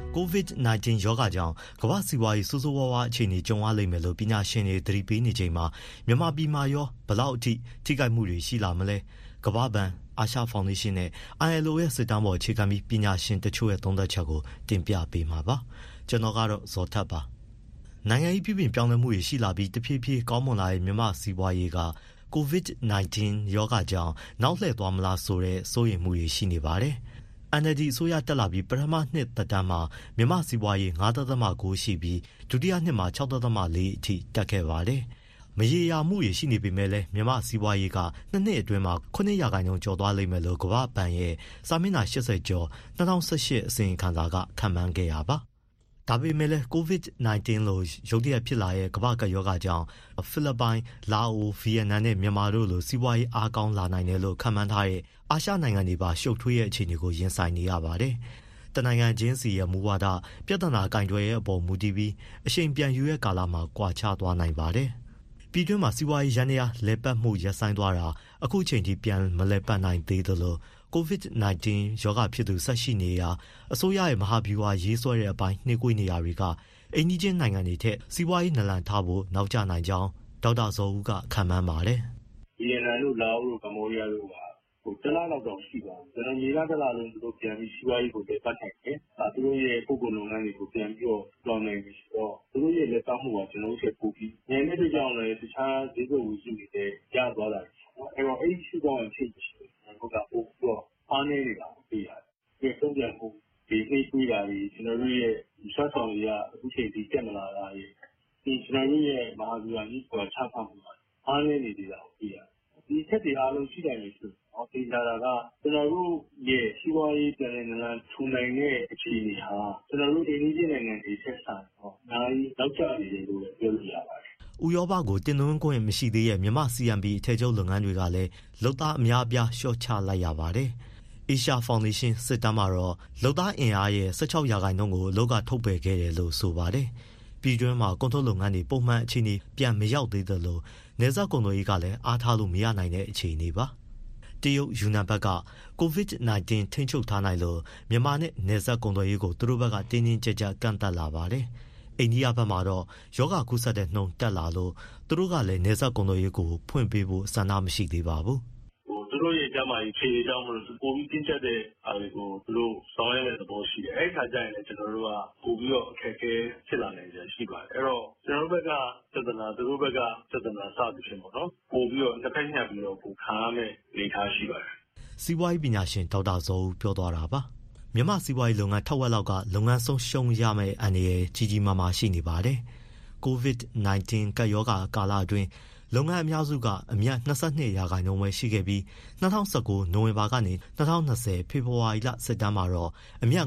COVID-19 ရောဂါကြောင့်ကမ္ဘာစီးပွားရေးဆိုးဆိုးဝါးဝါအခြေအနေကြုံရလိမ့်မယ်လို့ပညာရှင်တွေသတိပေးနေချိန်မှာမြန်မာပြည်မှာရောဘယ်လောက်အထိထိခိုက်မှုတွေရှိလာမလဲကမ္ဘာ့ဘဏ်အာရှဖောင်ဒေးရှင်းနဲ့ ILO ရဲ့စစ်တမ်းပေါ်အခြေခံပြီးပညာရှင်တချို့ရဲ့သုံးသပ်ချက်ကိုတင်ပြပေးမှာပါကျွန်တော်ကတော့ဇော်ထက်ပါနိုင်ငံရေးပြည်ပြင်ပြောင်းလဲမှုတွေရှိလာပြီးတဖြည်းဖြည်းကောင်းမွန်လာတဲ့မြန်မာစီးပွားရေးက COVID-19 ရောဂါကြောင့်နောက်လှည့်သွားမလားဆိုတဲ့စိုးရိမ်မှုတွေရှိနေပါတယ်NLD အစိုးရတက်လာပြီးပထမနှစ်သက်တမ်းမှာမြန်မာစီးပွားရေး 5.9 ရှိပြီးဒုတိယနှစ်မှာ 6.4 အထိတက်ခဲ့ပါတယ်။မရေရာမှုတွေရှိနေပေမဲ့လည်းမြန်မာစီးပွားရေးကနှစ်နှစ်အတွင်းမှာ9%ကျော်သွားလိမ့်မယ်လို့ကမ္ဘာ့ဘဏ်ရဲ့စာမျက်နှာ80ကျော်2018အစီရင်ခံစာကခန့်မှန်းခဲ့ရပါဒါပေမဲ့လည်း COVID-19 လို့ရုတ်တရက်ဖြစ်လာတဲ့ကမ္ဘာ့ကပ်ရောဂါကြောင့်ဖိလစ်ပိုင်၊လာအို၊ဗီယက်နမ်နဲ့မြန်မာတို့လိုစီးပွားရေးအားကောင်းလာနိုင်တယ်လို့ခန့်မှန်းထားတဲ့အာရှနိုင်ငံတွေပါရှုပ်ထွေးတဲ့အခြေအနေကိုရင်ဆိုင်နေရပါတယ်။တနိုင်ငံချင်းစီရဲ့မူဝါဒပြဿနာကင်တွယ်ရဲ့အပေါ်မူတည်ပြီးအချိန်ပြန်ယူရဲ့ကာလမှာကွာခြားသွားနိုင်ပါတယ်။ပြည်တွင်းမှာစီးပွားရေးရန်ရာလဲပတ်မှုရပ်ဆိုင်းသွားတာအခုချိန်ထိပြန်မလဲပတ်နိုင်သေးသလိုCOVID-19 ရောဂါဖြစ်သူဆက်ရှိနေရာအစိုးရရဲ့မဟာဗျူဟာရေးဆွဲတဲ့အပိုင်းနှေးကွေးနေရာတွေကအိန္ဒိချင်းနိုင်ငံတွေထက်စီးပွားရေးနလန်ထားဖို့နောက်ကျနိုင်ကြောင်းဒေါက်တာဇော်ဦးကခန့်မှန်းပါတယ်။ဗီယက်နမ်တို့လာအိုတို့ကမ္ဘောဒီးယားတို့ကတလားလောက်တော့ရှိပါဘူး။ကျွန်တော်မြေကတလားလုံးသူတို့ပြန်ပြီးစီးပွားရေးကိုတက်ပတ်နိုင်တယ်။သူတို့ရဲ့ပုဂ္ဂိုလ်လုပ်ငန်းတွေကိုပြန်ပြီးတော့ပြောင်းနိုင်ပြီဆိုတော့သူတို့ရဲ့လက်ပတ်မှုကကျွန်တော်တို့ဆက်ပို့ပြီးညနေတစ်ကြောင်လည်းတခြားဈေးကွက်ဝယ်စုတွေရသွားတာ။အဲ့တော့အဲ့ဒီရှိတော့ဖြစ်ရှိတယ်။ကျွန်တော်ကပို့ပြီးတော့အားနည်းနေတာကိုသိရတယ်။ဒီသုံးပြန်ဖို့ဒီနှိပ်ပြီးတာတွေကျွန်တော်တို့ရဲ့ဆွမ်းဆောင်ရအခုချိန်ဒီတက်မလာတာတွေဒီကျွန်တော်တို့ရဲ့မဟာဗျူဟာကြီးကိုချဖောက်မှုအားနည်းနေသေးတာကိုသိရတယ်။ဒီချက်တွေအားလုံးရှိတယ်လို့ဆိုတော့ဒီလာတာကကျွန်တော်တို့ရဲ့စီးပွားရေးပြည်နယ်နိုင်ငံထူနိုင်တဲ့အခြေအနေဟာကျွန်တော်တို့ဒီနေ့နိုင်ငံတွေဆက်ဆံတော့နိုင်တော့ကြနေတယ်လို့ပြောလို့ရပါတယ်။ဥရောပကိုတင်သွင်းခွင့်မရှိသေးတဲ့မြန်မာ CMB အထည်ချုပ်လုပ်ငန်းတွေကလည်းလုပ်သားအများအပြားလျှော့ချလိုက်ရပါတယ်။ Asia Foundation စစ်တမ်းမှာတော့လုပ်သားအင်အားရဲ့16%ကိုအလုပ်ကထုတ်ပယ်ခဲ့တယ်လို့ဆိုပါတယ်။ပြည်တွင်းမှာကုန်ထုတ်လုပ်ငန်းတွေပုံမှန်အခြေအနေပြန်မရောက်သေးသလိုနယ်စပ်ကုန်သွယ်ရေးကလည်းအားထားလို့မရနိုင်တဲ့အခြေအနေပါ။တရုတ်ယူနန်ဘက်က COVID-19 ထိန်းချုပ်ထားနိုင်လို့မြန်မာနဲ့နယ်စပ်ကုန်သွယ်ရေးကိုသူတို့ဘက်ကတင်းတင်းကြပ်ကြပ်ကန့်သတ်လာပါတယ်။အိန္ဒိယဘက်မှာတော့ယောဂကူးစက်တဲ့နှုန်းတက်လာလို့သူတို့ကလည်းနယ်စပ်ကုန်သွယ်ရေးကိုဖွင့်ပေးဖို့ဆန္ဒမရှိသေးပါဘူး။သူတို့ရဲ့ကျန်းမာရေးခြေအကြောင်းလို့ပိုပြီးတင်းကျပ်တဲ့အားတွေကိုသူတို့ဆောင်ရွက်တဲ့သဘောရှိတယ်။အဲ့ဒီခါကျရင်လည်းကျွန်တော်တို့ကပိုပြီးတော့အခက်အခဲဖြစ်လာနိုင်ကြရှိပါတယ်။အဲ့တော့ကျွန်တော်တို့ဘက်ကသဒ္ဒနာသူတို့ဘက်ကသဒ္ဒနာစသဖြင့်ပေါ့နော်။ပိုပြီးတော့တစ်ဖက်ညှပ်ပြီးတော့ပိုခါရမယ့်အနေအထားရှိပါတယ်။စီးပွားရေးပညာရှင်ဒေါက်တာဇော်ဦးပြောသွားတာပါ။မြန်မာစီးပွားရေးလုပ်ငန်းထက်ဝက်လောက်ကလုပ်ငန်းဆုံးရှုံးရမယ့်အန္တရာယ်ကြီးကြီးမားမားရှိနေပါတယ်။ COVID-19 ကပ်ရောဂါကာလအတွင်းလုပ်ငန်းအများစုကအမြတ်22%ပဲရှိခဲ့ပြီး2019နိုဝင်ဘာကနေ2020ဖေဖော်ဝါရီလစစ်တမ်းမှာတော့အမြတ်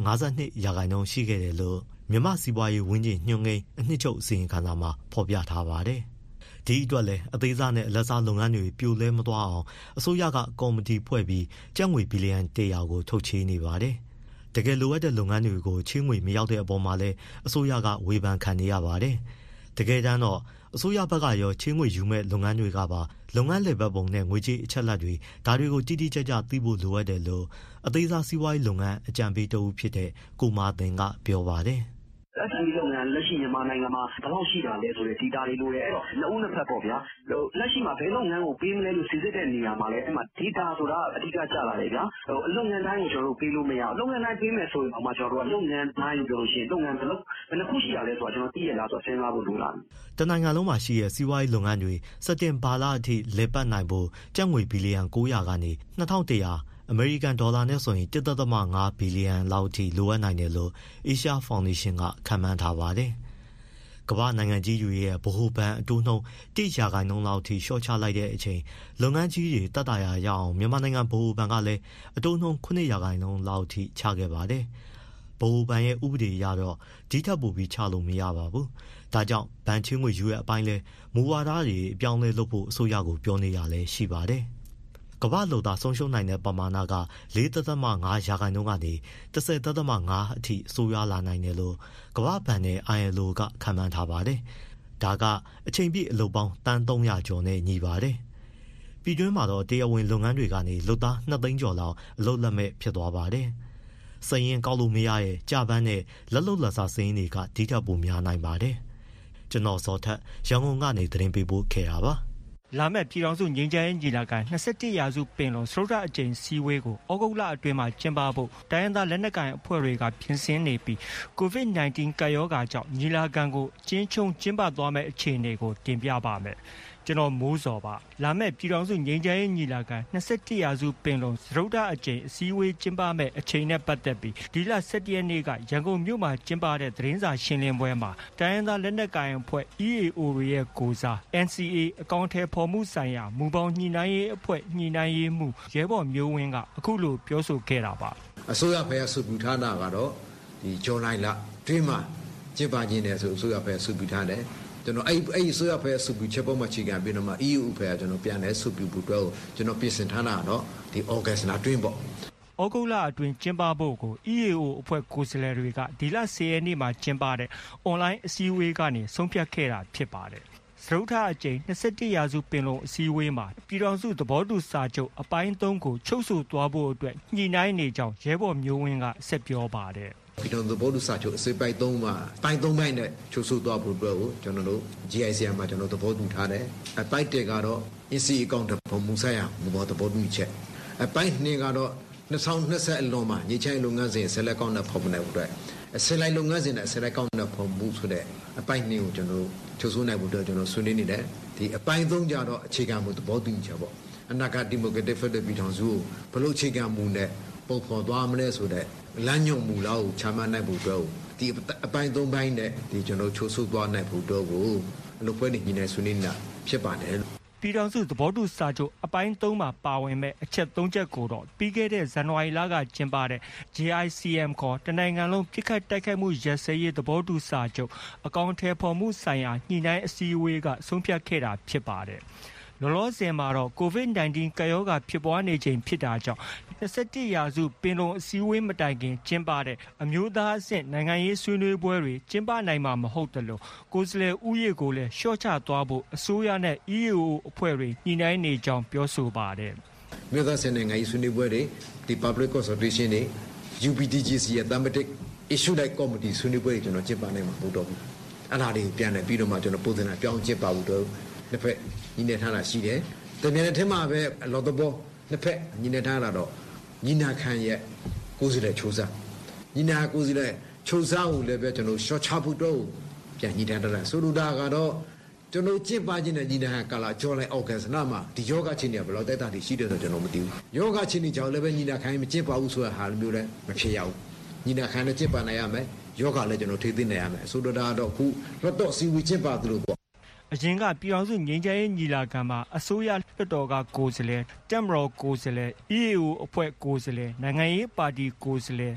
52%ရှိခဲ့တယ်လို့မြန်မာစီးပွားရေးဝန်းကျင်ညွှန်ကိန်းအနှစ်ချုပ်အစီရင်ခံစာမှာဖော်ပြထားပါတယ်။ဒီအတွက်လည်းအသေးစားနဲ့အလတ်စားလုပ်ငန်းတွေပြိုလဲမသွားအောင်အစိုးရကကော်မတီဖွဲ့ပြီးကျပ်ငွေဘီလီယံ100ကိုထုတ်ချေးနေပါတယ်။တကယ်လိုအပ်တဲ့လုပ်ငန်းတွေကိုချေးငွေမရောက်တဲ့အပေါ်မှာလည်းအစိုးရကဝေဖန်ခံနေရပါတယ်။တကယ်တမ်းတော့အစိုးရဘက်ကရောချေးငွေယူမဲ့လုပ်ငန်းတွေကပါလုပ်ငန်းလည်ပတ်ပုံနဲ့ငွေကြေးအချက်လက်တွေဒါတွေကိုတိတိကျကျသိဖို့လိုအပ်တယ်လို့အသေးစားစီးပွားရေးလုပ်ငန်းအကြံပေးတဦးဖြစ်တဲ့ကိုမာသင်ကပြောပါတယ်။ SME လုပ်ငန်းလက်ရှိမြန်မာနိုင်ငံမှာဘယ်လောက်ရှိတာလဲဆိုတဲ့ data တွေလိုတယ်အဲ့တော့နှစ်ဦးနှစ်ဖက်ပေါ့ဗျာလက်ရှိမှာဘယ်လုပ်ငန်းကိုပေးမလဲလို့စီစစ်တဲ့နေရာမှာလည်းအဲ့မှာ data ဆိုတာအဓိကကျလာတယ်ဗျာလုပ်ငန်းတိုင်းကိုကျွန်တော်တို့ပေးလို့မရဘူးလုပ်ငန်းတိုင်းပေးမယ်ဆိုရင်တော့မှကျွန်တော်တို့ကလုပ်ငန်းတိုင်းပြောလို့ရှိရင်လုပ်ငန်းဘယ်နှခုရှိရလဲဆိုတော့ကျွန်တော်သိရလားဆိုတော့စဉ်းစားဖို့လိုလာပြီတနိုင်ငံလုံးမှာရှိတဲ့စီးပွားရေးလုပ်ငန်းတွေစက်တင်ဘာလအထိလည်ပတ်နိုင်ဖို့ကျပ်ငွေဘီလီယံ900ကနေ2100အမေရိကန်ဒေါ်လာနဲ့ဆိုရင် 1.5 ဘီလီယံလောက်ထိလိုအပ်နိုင်တယ်လို့ Asia Foundation ကခန့်မှန်းထားပါတယ်။ကမ္ဘာနိုင်ငံကြီးတွေရဲ့ဗဟိုဘဏ်အတိုးနှုန်း1%လောက်ထိလျှော့ချလိုက်တဲ့အချိန်လုပ်ငန်းကြီးတွေတက်တာရအောင်မြန်မာနိုင်ငံဗဟိုဘဏ်ကလည်းအတိုးနှုန်း9%လောက်ထိချခဲ့ပါတယ်။ဗဟိုဘဏ်ရဲ့ဥပဒေအရတော့ဒီထက်ပိုပြီးချလို့မရပါဘူး။ဒါကြောင့်ဘဏ်ချင်းငွေယူရဲ့အပိုင်းလဲမူဝါဒတွေအပြောင်းလဲလုပ်ဖို့အစိုးရကိုပြောနေရလဲရှိပါတယ်။ကမ္ဘာလုံသားဆုံးရှုံးနိုင်တဲ့ပမာဏက 4.5% ကနေ 10.5 အထိဆိုးရွားလာနိုင်တယ်လို့ကမ္ဘာ့ဘဏ်နဲ့ ILO ကခန့်မှန်းထားပါတယ်။ဒါကအချိန်ပြည့်အလုပ်ပေါင်းတန်း300ကျော်နဲ့ညီပါတယ်။ပြည်တွင်းမှာတော့တရားဝင်လုပ်ငန်းတွေကနေလုပ်သား2သိန်းကျော်လောက်အလုပ်လက်မဲ့ဖြစ်သွားပါတယ်။စရင်ကောက်လို့မရရဲ့ကြပန်းနဲ့လက်လုံလက်စားစရင်တွေကဒီထက်ပိုများနိုင်ပါတယ်ကျွန်တော်စောထက်ရန်ကုန်ကနေသတင်းပေးပို့ခဲ့တာပါလာမယ့်ပြည်တော်စုငြိမ်းချမ်းရေးညီလာခံ21ရာစုပင်လုံစတုတ္ထအကြိမ်စည်းဝေးကိုဩဂုတ်လအတွင်းမှာကျင်းပဖို့တိုင်းရင်းသားလက်နက်ကိုင်အဖွဲ့တွေကပြင်ဆင်နေပြီး COVID-19 ကပ်ရောဂါကြောင့်ညီလာခံကိုကျင်းပသွားမယ့်အခြေအနေကိုတင်ပြပါမယ်ကျွန်တော်မိုးစောပါလာမယ့်ပြည်တော်စုငြိမ်းချမ်းရေးညီလာခံ21ရာစုပင်လုံစတုတ္ထအကြိမ်အစည်းအဝေးကျင်းပမယ့်အချိန်နဲ့ပတ်သက်ပြီးဒီလ17ရက်နေ့ကရန်ကုန်မြို့မှာကျင်းပတဲ့သတင်းစာရှင်းလင်းပွဲမှာတိုင်းရင်းသားလက်နက်ကိုင်အဖွဲ့ EAO ရဲ့ကိုစား NCA အကောင့်ထဲဖော်မှုဆိုင်ရာမူပေါင်းညှိနှိုင်းရေးအဖွဲ့ညှိနှိုင်းရေးမှုရဲဘော်မျိုးဝင်းကအခုလိုပြောဆိုခဲ့တာပါအစိုးရဘက်ကစုပူထားတာကတော့ဒီဇွန်လတွင်းမှာကျင်းပခြင်းနဲ့ဆိုအစိုးရဘက်ကစုပူထားတယ်ကျွန်တော်အဲ့ဆိုရဖဲစုပြီးချက်ပေါ်မှာချိန်ကန်ပြီးတော့မှ EU ဖဲကျွန်တော်ပြန်လဲစုပြီးဘူးတော့ကျွန်တော်ပြင်ဆင်ထားတာတော့ဒီ August လအတွင်းပေါ့ဩဂုတ်လအတွင်းကျင်းပဖို့ကို EAO အဖွဲ့ကိုယ်စားလှယ်တွေကဒီလ10ရက်နေ့မှာကျင်းပတဲ့ online အစည်းအဝေးကနေဆုံးဖြတ်ခဲ့တာဖြစ်ပါတယ်စတုတ္ထအကြိမ်21ရာစုပင်လုံအစည်းအဝေးမှာပြည်တော်စုသဘောတူစာချုပ်အပိုင်း3ကိုချုပ်ဆိုသွားဖို့အတွက်ညှိနှိုင်းနေကြောင်းရဲဘော်မျိုးဝင်းကဆက်ပြောပါတယ်ပြည်တော်သဘောတူစာချုပ်အစိပ်ပိုင်း3မှာပိုင်း3ပိုင်းနဲ့ချုပ်ဆိုသွားဖို့အတွက်ကိုကျွန်တော်တို့ GICM မှာကျွန်တော်သဘောတူထားတယ်အပိုင်း1ကတော့ NCA အကောင့်ထဲပုံမှုဆိုင်ရာမူပေါ်သဘောတူချက်အပိုင်း2ကတော့2020အလွန်မှာညချမ်းလုပ်ငန်းစဉ်ဆက်လက်ကောက်နဲ့ဖော်ပြနိုင်ဖို့အတွက်ဆက်လိုက်လုပ်ငန်းစဉ်နဲ့ဆက်လက်ကောက်နဲ့ဖော်မှုဆိုတဲ့အပိုင်း2ကိုကျွန်တော်တို့ချုပ်ဆိုနိုင်ဖို့အတွက်ကျွန်တော်ဆွေးနွေးနေတယ်ဒီအပိုင်း3ကြတော့အခြေခံမှုသဘောတူချက်ပေါ့အနာဂတ်ဒီမိုကရက်တစ်ဖက်ဒရယ်ပြည်ထောင်စုကိုဘလို့အခြေခံမှုနဲ့ပုံဖော်သွားမလဲဆိုတဲ့လမ်းညွှန်မှုလောက်ချမှတ်နိုင်ဖို့အတွက်ဒီအပိုင်း3ပိုင်းနဲ့ဒီကျွန်တော်ချုပ်ဆိုသွားနိုင်ဖို့အတွက်ကိုအလုပ်ဖွဲ့နေညီနေဆွေးနွေးနေတာဖြစ်ပါတယ်ပြည်တော်စုသဘောတူစာချုပ်အပိုင်း3မှာပါဝင်မဲ့အချက်3ချက်ကိုတော့ပြီးခဲ့တဲ့ဇန်နဝါရီလကကျင်းပတဲ့ JICM ခေါ်တနိုင်ငံလုံးပြစ်ခတ်တိုက်ခိုက်မှုရပ်စဲရေးသဘောတူစာချုပ်အကောင့်ထဲပေါ်မှုဆိုင်ရာညှိနှိုင်းအစည်းအဝေးကဆုံးဖြတ်ခဲ့တာဖြစ်ပါတယ်လောလောဆယ်မှာတော့ COVID-19 ကပ်ရောဂါဖြစ်ပွားနေချိန်ဖြစ်တာကြောင့်21ရာစုပင်လုံအစည်းအဝေးမတိုင်ခင်ကျင်းပတဲ့အမျိုးသားအဆင့်နိုင်ငံရေးဆွေးနွေးပွဲတွေကျင်းပနိုင်မှာမဟုတ်တယ်လို့ကိုယ်စားလှယ်ဦးရေကိုလည်းရှော့ချသွားဖို့အစိုးရနဲ့ EAO အဖွဲ့တွေညှိနှိုင်းနေကြောင်းပြောဆိုပါတယ်။မြို့သားစင်နိုင်ငံရေးဆွေးနွေးပွဲတွေဒီ public consultation တွေ UPDJC ရဲ့ thematic issue like committee ဆွေးနွေးပွဲတွေကျွန်တော်ကျင်းပနိုင်မှာမဟုတ်တော့ဘူး။အဲ့ဒါတွေပြန်လည်ပြီးတော့မှကျွန်တော်ပုံစံပြောင်းကျင်းပဖို့တော့နှစ်ဖက်ညီနေထားတာရှိတယ်။တမြန်တဲ့ထဲမှာပဲအလောတော်ပေါ်နှစ်ဖက်ညီနေထားတာတော့ညီနာခံရဲ့ကိုယ်စီတဲ့ချိုးစားညီနာကိုယ်စီတဲ့ချိုးစားကိုလည်းပဲကျွန်တော်ရှော့ချဖို့တော့ပြန်ညီထားတာဆိုလိုတာကတော့ကျွန်တော်ကျင့်ပါခြင်းနဲ့ညီနာကာလာကြောလိုက်အောက်ကစနာမှာဒီယောဂချင်းတွေကဘယ်လောက်တိုက်တာတွေရှိတယ်ဆိုကျွန်တော်မသိဘူးယောဂချင်းတွေကြောင့်လည်းပဲညီနာခံမကျင့်ပါဘူးဆိုတာဟာမျိုးလည်းမဖြစ်ရဘူးညီနာခံနဲ့ကျင့်ပါနိုင်ရမယ်ယောဂလည်းကျွန်တော်ထိသိနိုင်ရမယ်ဆိုလိုတာကတော့အခုတော့စီဝီကျင့်ပါသလိုပေါ့အရင်ကပြည်တော်စုငြိမ်းချမ်းရေးညီလာခံမှာအစိုးရလွှတ်တော်ကကိုယ်စားလှယ်တက်မတော်ကိုယ်စားလှယ် EAO အဖွဲ့ကိုယ်စားလှယ်နိုင်ငံရေးပါတီကိုယ်စားလှယ်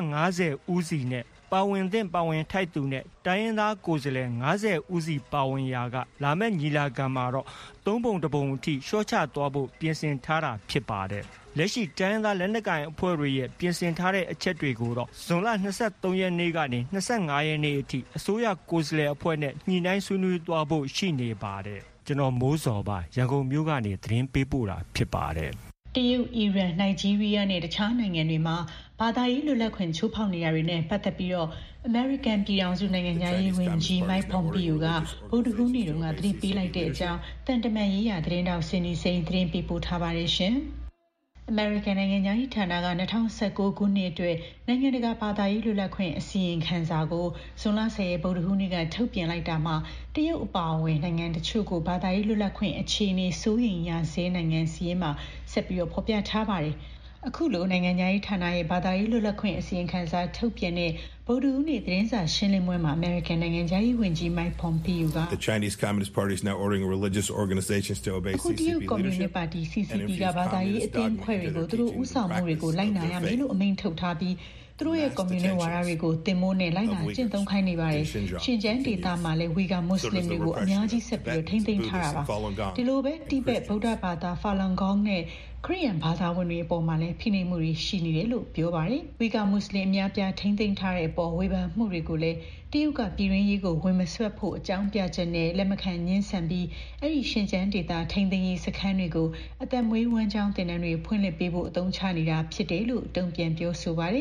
150ဦးစီနဲ့ပါဝင်ထိုက်သူနဲ့တိုင်းရင်းသားကိုယ်စားလှယ်50ဦးစီပါဝင်ရာကလာမယ့်ညီလာခံမှာတော့3ပုံ1ပုံအထိရှော့ချသွားဖို့ပြင်ဆင်ထားတာဖြစ်ပါတယ်လက်ရှိတိုင်းရင်းသားလက်နက်ကိုင်အဖွဲ့တွေရဲ့ပြင်ဆင်ထားတဲ့အချက်တွေကိုတော့ဇွန်လ23ရက်နေ့ကနေ25ရက်နေ့အထိအစိုးရကိုယ်စားလှယ်အဖွဲ့နဲ့ညှိနှိုင်းဆွေးနွေးသွားဖို့ရှိနေပါတယ်ကျွန်တော်မိုးစောပါရန်ကုန်မြို့ကနေသတင်းပေးပို့တာဖြစ်ပါတယ်တရုတ်၊အီရန်၊နိုင်ဂျီးရီးယားနဲ့တခြားနိုင်ငံတွေမှာဘာသာရေးလွတ်လပ်ခွင့်ချိုးဖောက်နေတာတွေနဲ့ပတ်သက်ပြီးတော့အမေရိကန်ပြည်ထောင်စုနိုင်ငံသားရေးဝန်ကြီးမိုက်ပွန်ပီယိုကဗုဒ္ဓဟူးနေ့တုန်းကသတိပေးလိုက်တဲ့အကြောင်းတန်တမန်ရေးရာသတင်းတောက်စင်ဒီစိန်သတင်းပေးပို့ထားပါတယ်ရှင်။အမေရိကန်နိုင်ငံသားရေးဌာနက2019ခုနှစ်အတွက်နိုင်ငံတကာဘာသာရေးလွတ်လပ်ခွင့်အစီရင်ခံစာကိုဇွန်လ10ရက်ဗုဒ္ဓဟူးနေ့ကထုတ်ပြန်လိုက်တာမှာတရုတ်အပါအဝင်နိုင်ငံတချို့ကိုဘာသာရေးလွတ်လပ်ခွင့်အခြေအနေစိုးရိမ်ရဆဲနိုင်ငံစီးရင်မှာဆက်ပြီးဖော်ပြထားပါတယ်။အခုလိုနိုင်ငံရေးဌာနရဲ့ဘာသာရေးလွတ်လပ်ခွင့်အစီရင်ခံစာထုတ်ပြန်တဲ့ဗုဒ္ဓဟူးနေ့သတင်းစာရှင်းလင်းပွဲမှာအမေရိကန်နိုင်ငံရေးဝန်ကြီးမိုက်ပွန်ပီယိုက The Chinese Communist Party is now ordering religious organizations to obey CCP leadership. Communist Party CCP ကဘာသာရေးအသင်းအဖွဲ့တွေကိုသူတို့ဥဆောင်မှုတွေကိုလိုက်နာရမယ်လို့အမိန့်ထုတ်ထားပြီးသူတို့ရဲ့ကွန်မြူနစ်ဝါဒတွေကိုတင်မိုးနဲ့လိုက်နာကျင့်သုံးခိုင်းနေပါတယ်။ရှင်ကျန်းဒေသမှာလည်းဝီဂါမွတ်စလင်တွေကိုအများကြီးဆက်ပြီးထိမ့်သိမ်းထားတာပါ။ဒီလိုပဲတိဘက်ဗုဒ္ဓဘာသာဖာလွန်ဂေါင်းနဲ့ခရစ်ယာန်ဘာသာဝင်တွေအပေါ်မှာလည်းဖိနှိပ်မှုတွေရှိနေတယ်လို့ပြောပါတယ်။ဝီဂါမွတ်စလင်အများပြားထိမ့်သိမ်းထားတဲ့အပေါ်ဝေဖန်မှုတွေကိုလည်းတရုတ်ကပြည်တွင်းရေးကိုဝင်မဆွတ်ဖို့အကြောင်းပြချက်နဲ့လက်မခံညှင်းဆန်ပြီးအဲ့ဒီရှင်ကျန်းဒေသထိမ့်သိမ်းရေးစခန်းတွေကိုအသက်မွေးဝမ်းကြောင်းတင်နန်းတွေဖွင့်လှစ်ပေးဖို့အသုံးချနေတာဖြစ်တယ်လို့တုံ့ပြန်ပြောဆိုပါတယ်။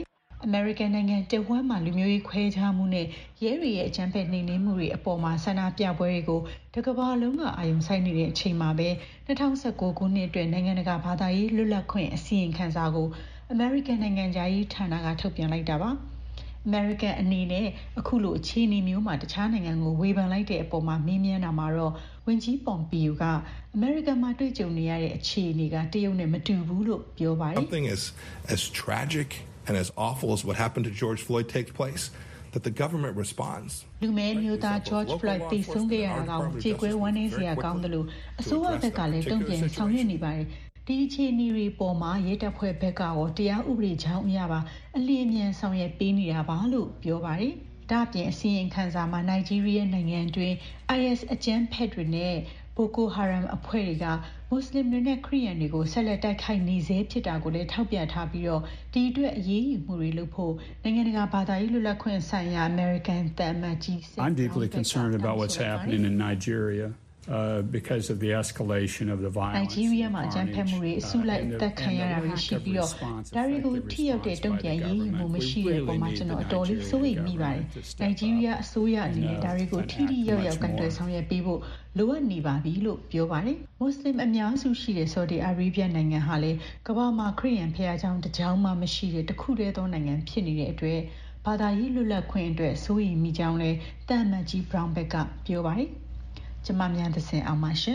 အမေရိကန်နိုင်ငံတဝန်းမှာလူမျိုးရေးခွဲခြားမှုနဲ့ရဲတွေရဲ့အကြမ်းဖက်နှိမ်နင်းမှုတွေအပေါ်မှာဆန္ဒပြပွဲတွေကိုတကမ္ဘာလုံးကအာရုံစိုက်နေတဲ့အချိန်မှာပဲ2019ခုနှစ်အတွက်နိုင်ငံတကာဘာသာရေးလွတ်လပ်ခွင့်အစီရင်ခံစာကိုအမေရိကန်နိုင်ငံသားရေးဌာနကထုတ်ပြန်လိုက်တာပါအမေရိကန်အနေနဲ့အခုလိုအခြေအနေမျိုးမှာတခြားနိုင်ငံကိုဝေဖန်လိုက်တဲ့အပေါ်မှာမေးမြန်းတာမှာတော့ဝန်ကြီးပွန်ပီယိုကအမေရိကန်မှာတွေ့ကြုံနေရတဲ့အခြေအနေကတရုတ်နဲ့မတူဘူးလို့ပြောပါတယ် Something as tragic and as awful as what happened to George Floyd takes place that the government responds လူမဲမျိုးသား George Floyd တိတ်ဆုံးခဲ့ရတာကကြေကွဲဝမ်းနည်းစရာကောင်းတယ်လို့အစိုးရဘက်ကလည်းတုံ့ပြန်ဆောင်ရွက်နေပါတယ်ဒီအခြေအနေတွေပေါ်မှာရဲတပ်ဖွဲ့ဘက်ကရောတရားဥပဒေကြောင်းအရပါအလျင်မြန်ဆောင်ရွက်ပေးနေတာပါလို့ပြောပါတယ်ဒါ့အပြင်အစီရင်ခံစာမှာနိုင်ဂျီးရီးယားနိုင်ငံတွင် IS အကြမ်းဖက်တွေနဲ့ Boko Haram အဖွဲ့တွေကမွတ်စလင်တွေနဲ့ခရစ်ယာန်တွေကိုဆက်လက်တိုက်ခိုက်နေစေဖြစ်တာကိုလည်းထောက်ပြထားပြီးတော့ဒီအတွက်အရေးယူမှုတွေလုပ်ဖို့နိုင်ငံတကာဘာသာရေးလွတ်လပ်ခွင့်ဆိုင်ရာ American သံအမတ်ကြီး I'm deeply concerned about what's happening in Nigeria because of the escalation of the violence. Nigeria မှာအကြမ်းဖက်မှုတွေအစုလိုက်အသက်ခံရတာတွေရှိပြီးတော့ဒါတွေကိုထိရောက်တဲ့တုံ့ပြန်ရေးယူမှုမရှိတဲ့ပုံမှာကျွန်တော်အတော်လေးစိုးရိမ်မိပါတယ်။ Nigeria အစိုးရအနေနဲ့ဒါတွေကိုထိထိရောက်ရောက်ကိုင်တွယ်ဆောင်ရွက်ပေးဖို့လိုအပ်နေပါပြီလို့ပြောပါတယ်။မွတ်စလင်အများစုရှိတဲ့ Saudi Arabia နိုင်ငံဟာလည်းကမ္ဘာမှာခရစ်ယာန်ဘုရားကျောင်းတစ်ကျောင်းမှမရှိတဲ့တခုတည်းသောနိုင်ငံဖြစ်နေတဲ့အတွက်ဘာသာရေးလွတ်လပ်ခွင့်အတွက်စိုးရိမ်မိကြောင်းလည်းတန်မတ်ကြီး Brown Beck ကပြောပါတယ်။ကျမမြန်သစင်အောင်ပါရှင်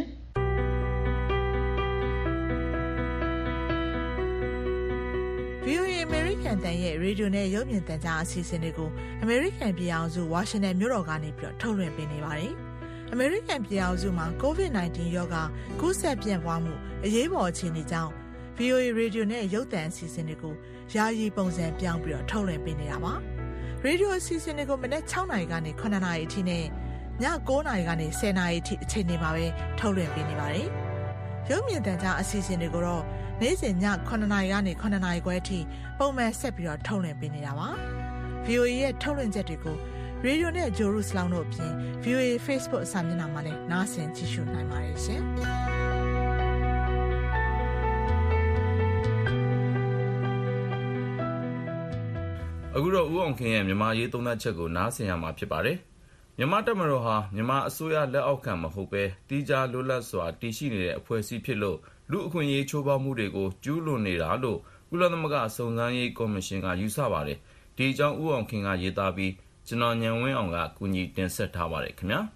VOA American တန်ရဲ့ရေဒီယိုနဲ့ရုပ်မြင်သံကြားအစီအစဉ်တွေကို American ပြည်အောင်စုဝါရှင်တန်မြို့တော်ကနေပြီးတော့ထုတ်လွှင့်ပေးနေပါတယ်။ American ပြည်အောင်စုမှာ COVID-19 ရောဂါကူးစက်ပြန့်ပွားမှုအရေးပေါ်အခြေအနေကြောင့် VOA ရေဒီယိုနဲ့ရုပ်သံအစီအစဉ်တွေကိုယာယီပုံစံပြောင်းပြီးတော့ထုတ်လွှင့်ပေးနေတာပါ။ရေဒီယိုအစီအစဉ်တွေကိုမနက်6နာရီကနေ9နာရီအထိနဲ့ည9နာရီကနေ10နာရီအထိအချိန်တွေမှာပဲထုတ်လွှင့်ပေးနေပါတယ်။ရုပ်မြင်သံကြားအစီအစဉ်တွေကိုတော့နေ့စဉ်ည9နာရီကနေ9နာရီခွဲအထိပုံမှန်ဆက်ပြီးတော့ထုတ်လွှင့်ပေးနေတာပါ။ VOA ရဲ့ထုတ်လွှင့်ချက်တွေကိုရေဒီယိုနဲ့ဂျိုရုစလောင်းတို့အပြင် VOA Facebook စာမျက်နှာမှာလည်းနားဆင်ကြည့်ရှုနိုင်ပါတယ်ရှင်။အခုတော့ဦးအောင်ခင်ရဲ့မြန်မာရေးသုံးသပ်ချက်ကိုနားဆင်ရမှာဖြစ်ပါတယ်။မြန်မာတပ်မတော်ဟာမြန်မာအစိုးရလက်အောက်ခံမဟုတ်ဘဲတီးခြားလွတ်လပ်စွာတည်ရှိနေတဲ့အဖွဲ့အစည်းဖြစ်လို့လူအခွင့်အရေးချိုးဖောက်မှုတွေကိုကျူးလွန်နေတာလို့ကုလသမဂ္ဂစုံစမ်းရေးကော်မရှင်ကယူဆပါတယ်။ဒီအကြောင်းဦးအောင်ခင်ကရေးသားပြီးကျွန်တော်ဉာဏ်ဝင်းအောင်ကကူညီတင်ဆက်ထားပါတယ်ခင်ဗျာ။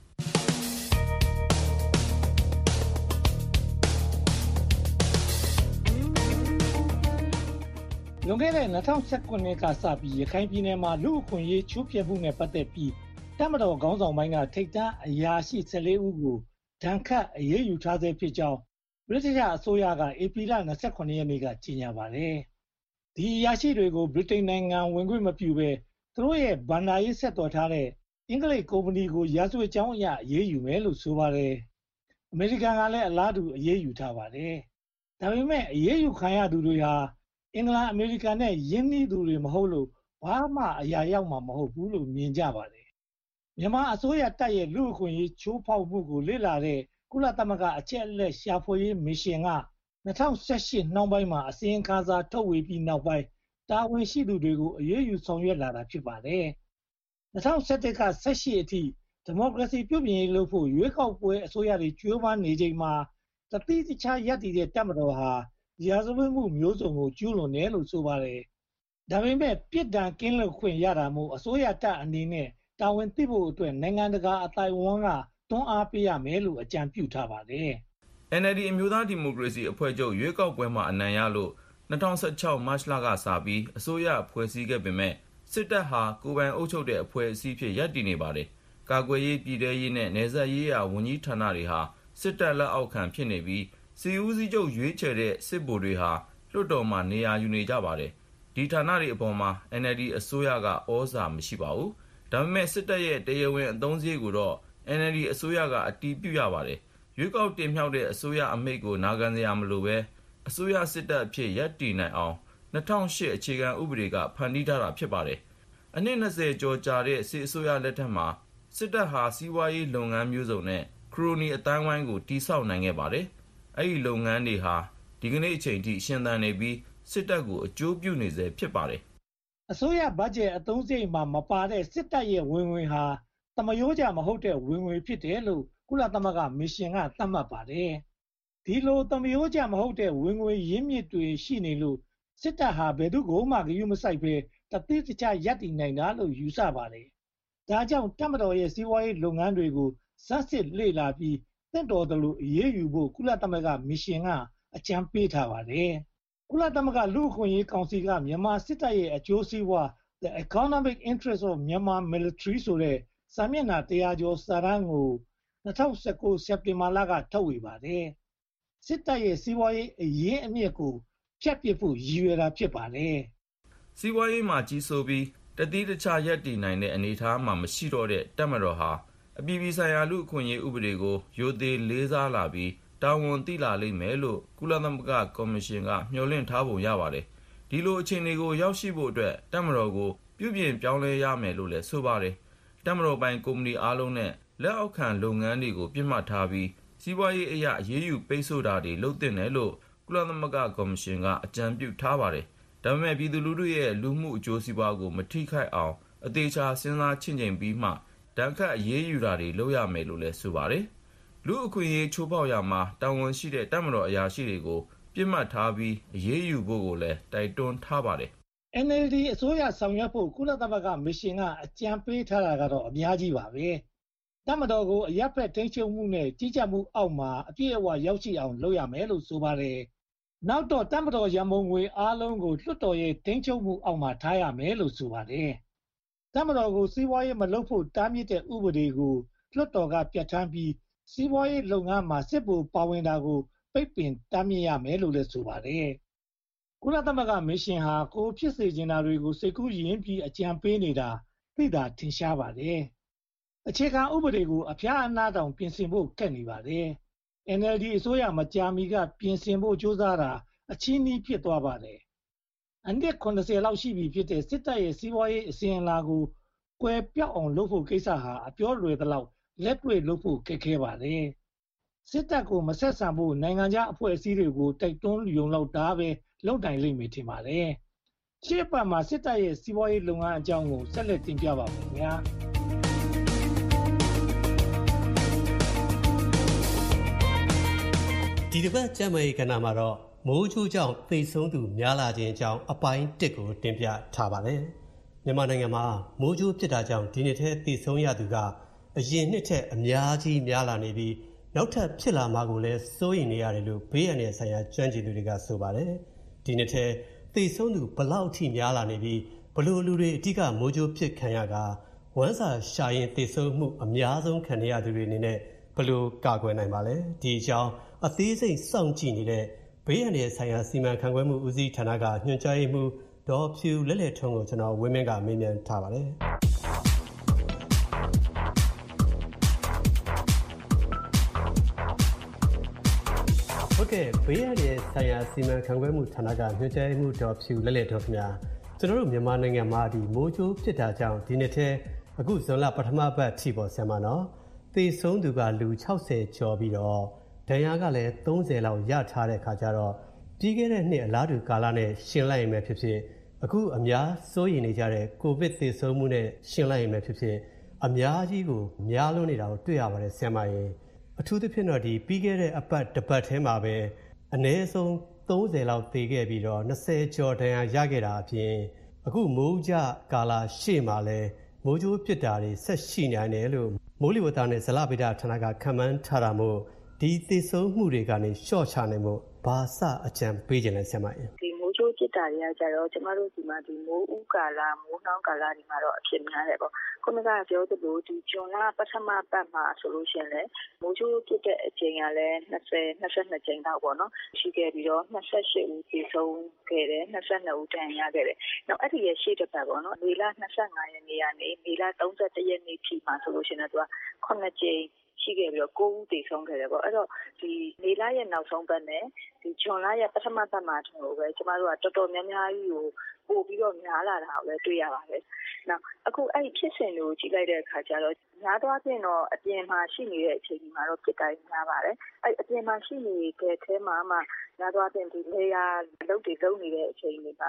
လွန်ခဲ့တဲ့2019ခုနှစ်ကစပြီးရခိုင်ပြည်နယ်မှာလူအခွင့်အရေးချိုးဖျက်မှုနဲ့ပတ်သက်ပြီးတပ်မတော်ခေါင်းဆောင်ပိုင်းကထိပ်တန်းအရာရှိ14ဦးကိုဒဏ်ခတ်အရေးယူထားဆဲဖြစ်ကြောင်းဗြိတိန်အစိုးရကဧပြီလ29ရက်နေ့ကကြေညာပါတယ်။ဒီအရာရှိတွေကိုဗြိတိန်နိုင်ငံဝင်ခွင့်မပြုဘဲသူတို့ရဲ့ဘဏ္ဍာရေးဆက်သွယ်ထားတဲ့အင်္ဂလိပ်ကုမ္ပဏီကိုရာဇဝတ်ကြောင်းအရအရေးယူမယ်လို့ဆိုပါတယ်။အမေရိကန်ကလည်းအလားတူအရေးယူထားပါတယ်။ဒါပေမဲ့အရေးယူခံရသူတွေဟာအင်္ဂလန်အမေရိကန်နဲ့ယင်းနှီးသူတွေမဟုတ်လို့ဘာမှအရာရောက်မှာမဟုတ်ဘူးလို့မြင်ကြပါတယ်။မြန်မာအစိုးရတပ်ရဲ့လူအခွင့်အရေးချိုးဖောက်မှုကိုလေ့လာတဲ့ကုလသမဂ္ဂအချက်အလက်ရှာဖွေရေးမစ်ရှင်က2018နှောင်းပိုင်းမှာအစီရင်ခံစာထုတ်ဝေပြီးနောက်ပိုင်းတာဝန်ရှိသူတွေကိုအရေးယူဆောင်ရွက်လာတာဖြစ်ပါတယ်။2017က18အထိဒီမိုကရေစီပြုပြင်ရေးလုပ်ဖို့ရွေးကောက်ပွဲအစိုးရတွေကြိုးပမ်းနေချိန်မှာတတိတခြားရပ်တည်တဲ့တပ်မတော်ဟာရာဇဝတ်မှုမျိုးစုံကိုကျူးလွန်တယ်လို့ဆိုပါတယ်။ဒါပေမဲ့ပြစ်ဒဏ်ကင်းလွတ်ခွင့်ရတာမို့အစိုးရတပ်အနေနဲ့တာဝန်သိဖို့အတွက်နိုင်ငံတကာအသိုက်အဝန်းကတွန်းအားပေးရမယ်လို့အကြံပြုထားပါတယ်။ NLD အမျိုးသားဒီမိုကရေစီအဖွဲ့ချုပ်ရွေးကောက်ပွဲမှာအနိုင်ရလို့2016မတ်လကစပြီးအစိုးရဖွဲ့စည်းခဲ့ပေမဲ့စစ်တပ်ဟာကိုယ်ပိုင်အုပ်ချုပ်တဲ့အဖွဲ့အစည်းဖြစ်ရပ်တည်နေပါတယ်။ကာကွယ်ရေးပြည်ထရေးနဲ့နယ်စပ်ရေးရာဝန်ကြီးဌာနတွေဟာစစ်တပ်လက်အောက်ခံဖြစ်နေပြီးစီဦးစီးချုပ်ရွေးချယ်တဲ့စစ်ဗိုလ်တွေဟာလွှတ်တော်မှာနေရာယူနေကြပါတယ်။ဒီဌာနတွေအပေါ်မှာ NLD အစိုးရကဩဇာမရှိပါဘူး။ဒါပေမဲ့စစ်တပ်ရဲ့တရားဝင်အသုံးစရိတ်ကိုတော့ NLD အစိုးရကအတည်ပြုရပါတယ်။ရွေးကောက်တင်မြှောက်တဲ့အစိုးရအမိန့်ကိုနာခံစရာမလိုပဲအစိုးရစစ်တပ်အဖြစ်ရပ်တည်နိုင်အောင်2008အခြေခံဥပဒေကဖန်တီးထားတာဖြစ်ပါတယ်။အနှစ်20ကျော်ကြာတဲ့စစ်အစိုးရလက်ထက်မှာစစ်တပ်ဟာစီးပွားရေးလုပ်ငန်းမျိုးစုံနဲ့ခရိုနီအတိုင်းဝိုင်းကိုတိစောက်နိုင်ခဲ့ပါတယ်။အဲဒီလုပ်ငန်းတွေဟာဒီကနေ့အချိန်ထိရှင်သန်နေပြီးစစ်တပ်ကိုအကျိုးပြုနေစေဖြစ်ပါတယ်အစိုးရဘတ်ဂျက်အသုံးစရိတ်မှာမပါတဲ့စစ်တပ်ရဲ့ဝင်ငွေဟာသမရိုးကျမဟုတ်တဲ့ဝင်ငွေဖြစ်တယ်လို့ကုလသမဂ္ဂမစ်ရှင်ကသတ်မှတ်ပါတယ်။ဒီလိုသမရိုးကျမဟုတ်တဲ့ဝင်ငွေရင်းမြစ်တွေရှိနေလို့စစ်တပ်ဟာဘယ်သူ့ကိုမှဂရုမစိုက်ဘဲတတိတခြားရပ်တည်နိုင်တာလို့ယူဆပါတယ်။ဒါကြောင့်တပ်မတော်ရဲ့စီးပွားရေးလုပ်ငန်းတွေကိုစမ်းစစ်လေ့လာပြီးတင့်တော်သလိုအရေးယူဖို့ကုလသမဂ္ဂမစ်ရှင်ကအကြံပေးထားပါတယ်။ကုလသမဂ္ဂလူ့အခွင့်အရေးကောင်စီကမြန်မာစစ်တပ်ရဲ့အကျိုးစီးပွား The Economic Interest of Myanmar Military ဆိုတဲ့စာမျက်နှာ100ကျော်စာတမ်းကို2019စက်တင်ဘာလကထုတ်ဝေပါတယ်။စစ်တပ်ရဲ့စီးပွားရေးအရင်းအမြစ်ကိုဖျက်ပစ်ဖို့ရည်ရွယ်တာဖြစ်ပါတယ်။စီးပွားရေးမှာကြီးစိုးပြီးတတိတခြားရပ်တည်နိုင်တဲ့အနေအထားမှာမရှိတော့တဲ့တပ်မတော်ဟာအပြည်ပြည်ဆိုင်ရာလူ့အခွင့်အရေးဥပဒေကိုရိုသေလေးစားလာပြီးတာဝန်သိလာလိမ့်မယ်လို့ကုလသမဂ္ဂကော်မရှင်ကမျှော်လင့်ထားပုံရပါတယ်။ဒီလိုအခြေအနေကိုရောက်ရှိဖို့အတွက်တပ်မတော်ကိုပြုပြင်ပြောင်းလဲရမယ်လို့လည်းဆိုပါတယ်။တပ်မတော်ပိုင်ကုမ္ပဏီအားလုံးနဲ့လက်အောက်ခံလုပ်ငန်းတွေကိုပြစ်မှတ်ထားပြီးစီးပွားရေးအရအရေးယူပိတ်ဆို့တာတွေလုပ်သင့်တယ်လို့ကုလသမဂ္ဂကော်မရှင်ကအကြံပြုထားပါတယ်။ဒါပေမဲ့ပြည်သူလူထုရဲ့လူမှုအကျိုးစီးပွားကိုမထိခိုက်အောင်အသေးချာစဉ်းစားချင့်ချိန်ပြီးမှဒဏ်ခတ်အရေးယူတာတွေလုပ်ရမယ်လို့လည်းဆိုပါတယ်။လူအခွင့်အရေးချိုးဖောက်ရမှာတာဝန်ရှိတဲ့တပ်မတော်အရာရှိတွေကိုပြစ်မှတ်ထားပြီးအရေးယူဖို့ကိုလည်းတိုက်တွန်းထားပါတယ်။ NLD အစိုးရဆောင်ရွက်ဖို့ကုလသမဂ္ဂမစ်ရှင်ကအကြံပေးထားတာကတော့အများကြီးပါပဲ။တပ်မတော်ကိုအရပ်ဖက်ထိန်းချုပ်မှုနဲ့ကြီးကြပ်မှုအောက်မှာအပြည့်အဝရောက်ရှိအောင်လုပ်ရမယ်လို့ဆိုပါတယ်။နောက်တော့တပ်မတော်ရန်ပုံငွေအားလုံးကိုလွှတ်တော်ရဲ့ထိန်းချုပ်မှုအောက်မှာထားရမယ်လို့ဆိုပါတယ်။တပ်မတော်ကိုစီးပွားရေးမလုပ်ဖို့တားမြစ်တဲ့ဥပဒေကိုလွှတ်တော်ကပြဋ္ဌာန်းပြီးစီးပွားရေးလုပ်ငန်းမှာစစ်ဗိုလ်ပါဝင်တာကိုပိတ်ပင်တားမြစ်ရမယ်လို့လည်းဆိုပါတယ်။ကုလသမဂ္ဂမစ်ရှင်ဟာကိုဖြစ်စေချင်တာတွေကိုစိတ်ကူးယဉ်ပြီးအကြံပေးနေတာသိတာထင်ရှားပါတယ်။အခြေခံဥပဒေကိုအဖျားအနာတောင်ပြင်ဆင်ဖို့ခက်နေပါတယ်။ NLD အစိုးရမကြာမီကပြင်ဆင်ဖို့ကြိုးစားတာအချည်းနှီးဖြစ်သွားပါတယ်။အနှစ်80လောက်ရှိပြီဖြစ်တဲ့စစ်တပ်ရဲ့စီးပွားရေးအစဉ်အလာကိုကွယ်ပြောက်အောင်လုပ်ဖို့ကိစ္စဟာအပြောလွယ်သလောက်လက်တွေ့လုပ်ဖို့ခက်ခဲပါတယ်။စစ်တပ်ကိုမဆက်ဆံဖို့နိုင်ငံခြားအဖွဲ့အစည်းတွေကိုတိုက်တွန်းယုံလောက်တာပဲလုပ်နိုင်လိမ့်မယ်ထင်ပါတယ်။ရှေ့ပတ်မှာစစ်တပ်ရဲ့စီးပွားရေးလုပ်ငန်းအကြောင်းကိုဆက်လက်တင်ပြပါမယ်ခင်ဗျာ။ဒီတစ်ပတ်ကျမ်းမာရေးကဏ္ဍမှာတော့မိုးချိုးကြောင့်သေဆုံးသူများလာခြင်းအကြောင်းအပိုင်း1ကိုတင်ပြထားပါတယ်။မြန်မာနိုင်ငံမှာမိုးချိုးဖြစ်တာကြောင့်ဒီနှစ်ထဲသေဆုံးရသူကအရင်နှစ်ထက်အများကြီးများလာနေပြီးနောက်ထပ်ဖြစ်လာမှာကိုလည်းစိုးရိမ်နေရတယ်လို့ဘေးအန္တရာယ်ဆိုင်ရာကျွမ်းကျင်သူတွေကဆိုပါတယ်။ဒီနှစ်ထဲသေဆုံးသူဘလောက်ထိများလာနေပြီးဘလို့လူတွေအဓိကမိုးချိုးဖြစ်ခံရကဝမ်းစာရှာရင်သေဆုံးမှုအများဆုံးခံရသူတွေအနေနဲ့ဘလို့ကာကွယ်နိုင်ပါလဲ။ဒီအကြောင်းအသေးစိတ်စောင့်ကြည့်နေတဲ့ဘေးအန္တရာယ်ဆိုင်ရာစီမံခန့်ခွဲမှုဦးစီးဌာနကညွှန်ကြားရေးမှူးဒေါ်ဖြူလဲ့လဲ့ထွန်းကိုကျွန်တော်ဝင်းမင်းကမေးမြန်းထားပါတယ်။ဟုတ်ကဲ့ဘေးအန္တရာယ်ဆိုင်ရာစီမံခန့်ခွဲမှုဌာနကညွှန်ကြားရေးမှူးဒေါ်ဖြူလဲ့လဲ့ထွန်းခင်ဗျာကျွန်တော်တို့မြန်မာနိုင်ငံမှာဒီမိုးချိုးဖြစ်တာကြောင့်ဒီနှစ်ထဲအခုဇွန်လပထမပတ်ထိပေါ်ဆရာမနော်သေဆုံးသူကလူ60ကျော်ပြီးတော့ဒဏ်ရာကလည်း30လောက်ရထားတဲ့ခါကျတော့ပြီးခဲ့တဲ့နှစ်အလားတူကာလနဲ့ရှင်းလိုက်ရင်ပဲဖြစ်ဖြစ်အခုအများစိုးရိမ်နေကြတဲ့ကိုဗစ်သေဆုံးမှုနဲ့ရှင်းလိုက်ရင်ပဲဖြစ်ဖြစ်အများကြီးကိုများလွန်းနေတာကိုတွေ့ရပါတယ်ဆရာမရေအထူးသဖြင့်တော့ဒီပြီးခဲ့တဲ့အပတ်တစ်ပတ်ထဲမှာပဲအနည်းဆုံး30လောက်သေခဲ့ပြီးတော့20ကျော်ဒဏ်ရာရခဲ့တာအပြင်အခုမိုးကြကာလရှေ့မှာလဲမိုးကြိုးဖြစ်တာတွေဆက်ရှိနိုင်တယ်လို့မိုးလေဝသနဲ့ဇလဗေဒဌာနကခန့်မှန်းထားတာမို့ဒီသေဆုံးမှုတွေကနေရှော့ချနိုင်မှုဘာစအကြံပေးခြင်းလဲဆရာမရေဒီမိုးချိုးဖြစ်တာတွေကကြတော့ကျမတို့ဒီမှာဒီမိုးဥကာလမိုးနှောင်းကာလဒီမှာတော့အဖြစ်များတယ်ပေါ့ခုနကပြောသလိုဒီဂျွန်လပထမပတ်မှာဆိုလို့ရှိရင်လည်းမိုးချိုးဖြစ်တဲ့အချိန်ကလည်း22ချိန်လောက်ပေါ့နော်ရှိခဲ့ပြီးတော့28ဦးသေဆုံးခဲ့တယ်22ဦးဒဏ်ရာရခဲ့တယ်နောက်အဲ့ဒီရဲ့ရှေ့တစ်ပတ်ပေါ့နော်မေလ25ရက်နေ့ကနေမေလ31ရက်နေ့ထိမှာဆိုလို့ရှိရင်တော့9ကြိမ်ရှိခဲ့ပြီးတော့9ဦးသေဆုံးခဲ့တယ်ပေါ့အဲ့တော့ဒီမေလရဲ့နောက်ဆုံးပတ်နဲ့ဒီဂျွန်လရဲ့ပထမပတ်မှာတော့ပဲကျမတို့ကတော်တော်များများကြီးကိုပို့ပြီးတော့များလာတာကိုလည်းတွေ့ရပါတယ်။နောက်အခုအဲ့ဒီဖြစ်စဉ်တွေကိုကြည့်လိုက်တဲ့အခါကျတော့များသောအားဖြင့်တော့အပြင်မှာရှိနေတဲ့အချိန်ဒီမှာတော့ဖြစ်တိုင်းများပါတယ်။အဲ့အပြင်မှာရှိနေတဲ့အဲထဲမှာမှများသောအားဖြင့်ဒီလေယာလုပ်တွေလုပ်နေတဲ့အချိန်တွေမှာ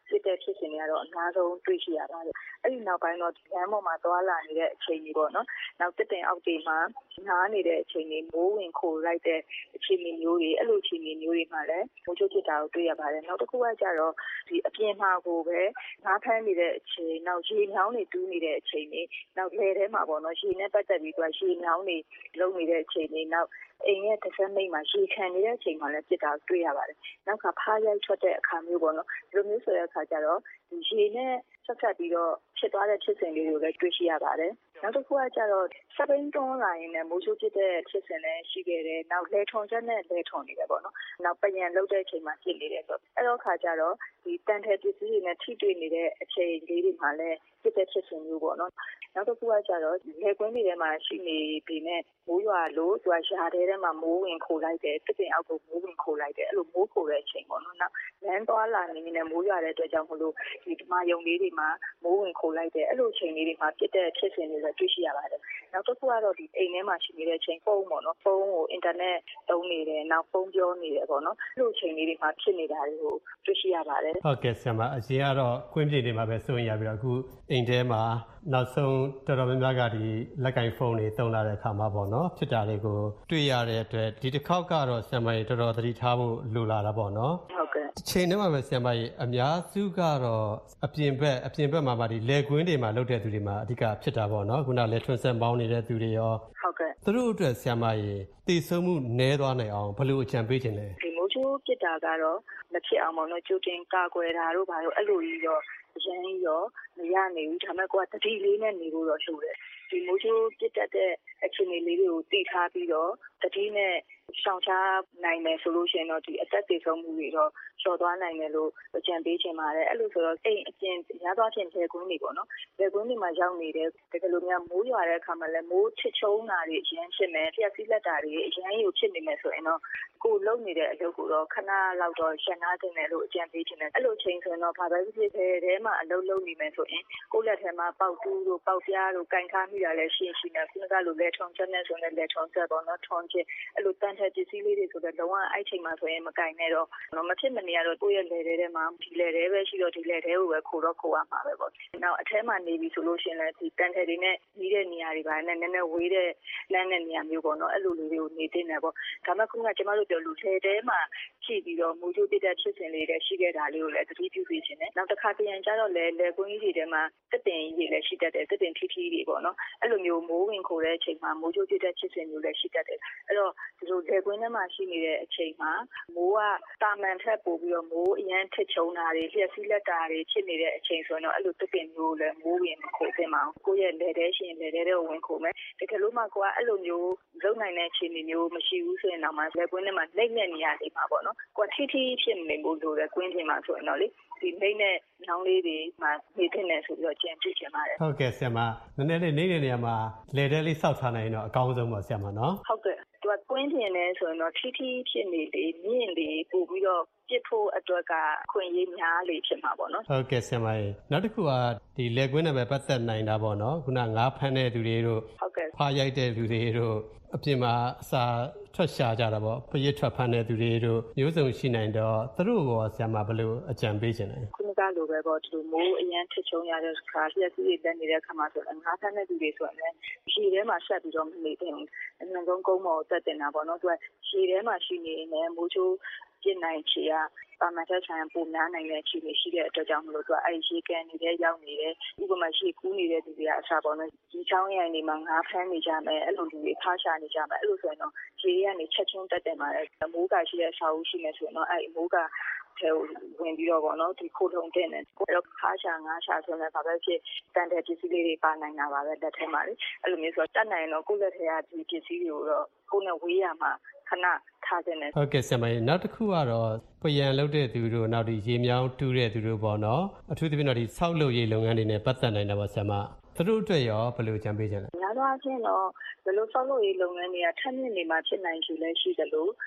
ဖြစ်တဲ့ဖြစ်စဉ်တွေကတော့အများဆုံးတွေ့ရှိရပါတယ်အဲ့ဒီနောက်ပိုင်းတော့လမ်းပေါ်မှာသွားလာနေတဲ့အချိန်ကြီးပေါ့နော်နောက်တစ်တင်အောက်တွေမှာနားနေတဲ့အချိန်တွေမိုးဝင်ခိုလိုက်တဲ့အခြေအနေမျိုးတွေအဲ့လိုအခြေအနေမျိုးတွေမှာလည်းမိုးချိုးဖြစ်တာကိုတွေ့ရပါတယ်နောက်တစ်ခုကကြတော့ဒီအပြင်မှာကိုပဲငါးဖမ်းနေတဲ့အချိန်နောက်ရေမြောင်းတွေတူးနေတဲ့အချိန်တွေနောက်လေထဲမှာပေါ့နော်ရေနဲ့ပတ်သက်ပြီးတော့ရေမြောင်းတွေလုံနေတဲ့အချိန်တွေနောက်အိမ်ရဲ့တစ်ဖက်မိတ်မှာရေခံနေတဲ့အချိန်မှာလည်းဖြစ်တာတွေ့ရပါတယ်နောက်ကဖားရိုက်ထွက်တဲ့အခါမျိုးပေါ့နော်ဒီလိုမျိုးဆိုတဲ့အခါကျတော့ဒီရေနဲ့ဆက်ဆက်ပြီးတော့ဖြစ်သွားတဲ့ဖြစ်စဉ်လေးတွေကိုလည်းတွေ့ရှိရပါတယ်နောက်တစ်ခုကကြတော့စပိန်တွန်းလာရင်လည်းမိုးချိုးဖြစ်တဲ့ဖြစ်စဉ်လည်းရှိခဲ့တယ်နောက်လေထုံချက်နဲ့လေထုံနေတယ်ပေါ့နော်နောက်ပယံလုတ်တဲ့အချိန်မှာဖြစ်နေတယ်ဆိုအဲ့တော့ခါကျတော့ဒီတန်ထဲပစ္စည်းတွေနဲ့ထိတွေ့နေတဲ့အချိန်လေးတွေမှာလည်းဖြစ်တဲ့ဖြစ်စဉ်မျိုးပေါ့နော်နောက်တစ်ခုကကြတော့လေကွင်းတွေထဲမှာရှိနေပြီးနဲ့မိုးရွာလို့သူကရှားထဲမှာမိုးဝင်ခိုလိုက်တယ်တစ်ပင်အောက်ကိုမိုးဝင်ခိုလိုက်တယ်အဲ့လိုမိုးခိုတဲ့အချိန်ပေါ့နော်နောက်လမ်းသွားလာနေနေမိုးရွာတဲ့အတွက်ကြောင့်မလို့ဒီဓမ္မယုံလေးတွေမှာမိုးဝင်ခိုလိုက်တယ်အဲ့လိုအချိန်လေးတွေမှာဖြစ်တဲ့ဖြစ်စဉ်တွေလည်းတွေ့ရှိရပါတယ်နောက်တစ်ခုကတော့ဒီအိမ်ထဲမှာရှိနေတဲ့အချိန်ဖုန်းပေါ့နော်ဖုန်းကိုအင်တာနက်သုံးနေတယ်နောက်ဖုန်းပြောနေတယ်ပေါ့နော်အဲ့လိုအချိန်လေးတွေမှာဖြစ်နေတာတွေကိုတွေ့ရှိရပါတယ်ဟုတ်ကဲ့ဆရာမအရင်ကတော့ကွင်းပြင်တွေမှာပဲစိုးရင်ရပြီးတော့အခုအိမ်ထဲမှာနောက်ဆုံးတော်တော်များများကဒီလက်ကင်ဖုန်းတွေသုံးလာတဲ့အခါမှာပေါ့နော်ဖြစ်တာတွေကိုတွေ့ရတဲ့အတွက်ဒီတစ်ခေါက်ကတော့ဆရာမကြီးတော်တော်သတိထားဖို့လိုလာတာပေါ့နော်ဟုတ်ကဲ့အချိန်ထဲမှာပဲဆရာမကြီးအများစုကတော့အပြင်ဘက်မှာဒီလေကွင်းတွေမှာလုပ်တဲ့သူတွေမှာအဓိကဖြစ်တာပေါ့နော်ခုနလေထွန်းဆက်မောင်းနေတဲ့သူတွေရောဟုတ်ကဲ့သူတို့အတွက်ဆရာမကြီးတည်ဆုံမှုနည်းသွားနိုင်အောင်ဘယ်လိုအကြံပေးခြင်းလဲဒီမိုးချိုးပြစ်တာကတော့မဖြစ်အောင်ပေါ့နော်ကြိုတင်ကာကွယ်တာတို့ဘာလို့အဲ့လိုကြီးတော့ရမ်းရောမရနိုင်ဘူးဒါပေမဲ့ကိုကတတိလေးနဲ့နေလို့တော့ရှိတယ်ဒီမိုးချိုးပြစ်တတ်တဲ့အခြေအနေလေးတွေကိုသိထားပြီးတော့တတိနဲ့ရှောင်ရှားနိုင်မယ်ဆိုလို့ရှိရင်တော့ဒီအသက်သေဆုံးမှုတွေတော့လျှော့သွားနိုင်တယ်လို့အကြံပေးချင်ပါတယ်အဲ့လိုဆိုတော့အိမ်အကျဉ်ရသွားခြင်းလေကွင်းတွေပေါ့နော်လေကွင်းတွေမှာရောက်နေတဲ့တကယ်လို့များမိုးရွာတဲ့အခါမှာလည်းမိုးချစ်ချုံတာတွေအရင်ဖြစ်မယ်လျှက်စီးလက်တာတွေအရင်ယူဖြစ်နေမယ်ဆိုရင်တော့ကိုလုံနေတဲ့အလုပ်ကိုတော့ခဏလောက်တော့ရှင်းနာတင်တယ်လို့အကြံပေးချင်တယ်အဲ့လိုချိန်ဆိုရင်တော့ဘာပဲဖြစ်ဖြစ်ထဲမှာအလုပ်လုပ်နေမယ်ဆိုရင်ကိုလက်ထဲမှာပေါက်တူးတို့ပေါက်ပြားတို့ကင်ခါမိတာလည်းရှိနေခုနကလိုလေထုံချက်နဲ့ဆိုရင်လေထုံချက်ပေါ့နော်ထုံချက်အဲ့လိုတန်တဲ့ပစ္စည်းလေးတွေဆိုတော့လုံးဝအဲ့ချိန်မှာဆိုရင်မကင်နဲ့တော့မဖြစ်မနေရတော့ကိုယ့်ရဲ့လေထဲမှာဒီလေထဲပဲရှိတော့ဒီလေထဲကိုပဲခိုတော့ခိုရမှာပဲပေါ့နောက်အထဲမှာနေပြီဆိုလို့ရှိရင်လည်းဒီတန်တဲ့တွေနဲ့ကြီးတဲ့နေရာတွေပါနဲ့နည်းနည်းဝေးတဲ့လမ်းတဲ့နေရာမျိုးပေါ့နော်အဲ့လိုလေးတွေကိုနေတင်တယ်ပေါ့ဒါမှခုနကကျမတို့ပြောလူထဲထဲမှာဖြည့်ပြီးတော့မူချိုးပြတဲ့ဖြစ်စဉ်လေးတွေရှိခဲ့တာလေးကိုလည်းသတိပြုစီခြင်းနဲ့နောက်တစ်ခါပြန်ကြတော့လေကွင်းကြီးတွေထဲမှာတက်တင်ကြီးတွေလည်းရှိတတ်တယ်တက်တင်ထီထီတွေပေါ့နော်အဲ့လိုမျိုးမိုးဝင်ခိုတဲ့အချိန်မှာမူချိုးပြတဲ့ဖြစ်စဉ်မျိုးလည်းရှိတတ်တယ်အဲ့တော့ဒီလိုလေကွင်းထဲမှာရှိနေတဲ့အချိန်မှာမိုးကတာမန်ထက်ပိုပြီးတော့မိုးအရန်ထစ်ချုံတာတွေလျှက်စီးလက်တာတွေဖြစ်နေတဲ့အချိန်ဆိုတော့အဲ့လိုတက်တင်မျိုးလည်းမိုးဝင်ခိုသင့်ပါအောင်ကိုယ့်ရဲ့လေထဲရှင်လေထဲတော့ဝင်ခိုမယ်တကယ်လို့မှကိုကအဲ့လိုမျိုးလုံနိုင်တဲ့အခြေအနေမျိုးမရှိဘူးဆိုရင်တော့မှလေကွင်းထဲမှာလက်နဲ့နေရာတွေမှာပေါ့နော်ကိုကထီထီဖြစ်နေဖို့လိုတယ်ကွင်းပြင်မှာဆိုရင်တော့လေဒီမိတ်နဲ့ညောင်းလေးတွေမှာနေတဲ့နေဆိုပြီးတော့ကြံပြချင်ပါတယ်ဟုတ်ကဲ့ဆရာမနည်းနည်းလေးနေတဲ့နေရာမှာလေထဲလေးစောက်ထားနိုင်ရင်တော့အကောင်းဆုံးပါဆရာမနော်ဟုတ်ကဲ့သူကကွင်းပြင်နေဆိုရင်တော့ထီထီဖြစ်နေလေမြင့်လေပို့ပြီးတော့ပြစ်ဖို့အတွက်ကခွင့်ရေးများလေဖြစ်မှာပေါ့နော်ဟုတ်ကဲ့ဆရာမရေနောက်တစ်ခုကဒီလေကွင်းနဲ့ပဲပတ်သက်နိုင်တာပေါ့နော်ခုနငါးဖမ်းတဲ့သူတွေတို့ဟုတ်ကဲ့ဖားရိုက်တဲ့လူတွေတို့အပြင်မှာအစာထွက်ရှာကြတာပေါ့ပရစ်ထွက်ဖမ်းတဲ့သူတွေတို့မျိုးစုံရှိနိုင်တော့သူတို့ကဆရာမဘယ်လိုအကြံပေးချင်လဲခုနကလိုပဲပေါ့ဒီလိုမိုးအရန်ထချုံရတဲ့ခါလျက်စီးလက်နေတဲ့ခါမှာဆိုရင်ငါးဖမ်းတဲ့သူတွေဆိုရင်လည်းရှည်ထဲမှာဆက်ပြီးတော့မနေသင့်ဘူးအမှန်ဆုံးကုန်းပေါ်တက်တင်တာပေါ့နော်သူကရှည်ထဲမှာရှိနေရင်မိုးချိုးပြစ်နိုင်ချေကပါမတ်ချက်ဆိုင်ပုံများနိုင်တဲ့အခြေအနေရှိတဲ့အတွက်ကြောင့်မလို့သူကအဲ့ဒီရေကန်နေတဲ့ရောက်နေတယ်ဥပမာရေကူးနေတဲ့သူတွေကအစားပေါ့နော်ဒီချောင်းရိုင်နေမှာငါးဖမ်းနေကြမယ်အဲ့လိုလူတွေဖားရှာနေကြမယ်အဲ့လိုဆိုရင်တော့ရေကနေချက်ချင်းတက်တယ်မှာလေမိုးကရှိတဲ့အစာအုပ်ရှိနေဆိုရင်တော့အဲ့ဒီမိုးကထဲဝင်ပြီးတော့ပေါ့နော်ဒီခိုးထုံတဲ့နဲ့အဲ့တော့ခါရှာငါးရှာဆိုရင်ဘာပဲဖြစ်တန်တဲ့ပစ္စည်းလေးတွေပါနိုင်တာပါပဲလက်ထဲမှာလေအဲ့လိုမျိုးဆိုတော့တတ်နိုင်တော့ကိုယ့်လက်ထဲကဒီပစ္စည်းတွေကိုတော့ကိုယ်နဲ့ဝေးရမှာခဏထားခြင်းနဲ့ဟုတ်ကဲ့ဆရာမနောက်တစ်ခုကတော့ပယံလုပ်တဲ့သူတို့နောက်ဒီရေမြောင်းတူးတဲ့သူတို့ပေါ့နော်အထူးသဖြင့်တော့ဒီဆောက်လုပ်ရေးလုပ်ငန်းတွေနဲ့ပတ်သက်နိုင်တာပါဆရာမသူတို့အတွက်ရောဘယ်လိုကြံပေးချင်လဲများသောအားဖြင့်တော့ဘယ်လိုဆောက်လုပ်ရေးလုပ်ငန်းတွေကထပ်မြင့်နေမှဖြစ်နိုင်ချေလဲရှိတယ်လို့ရှ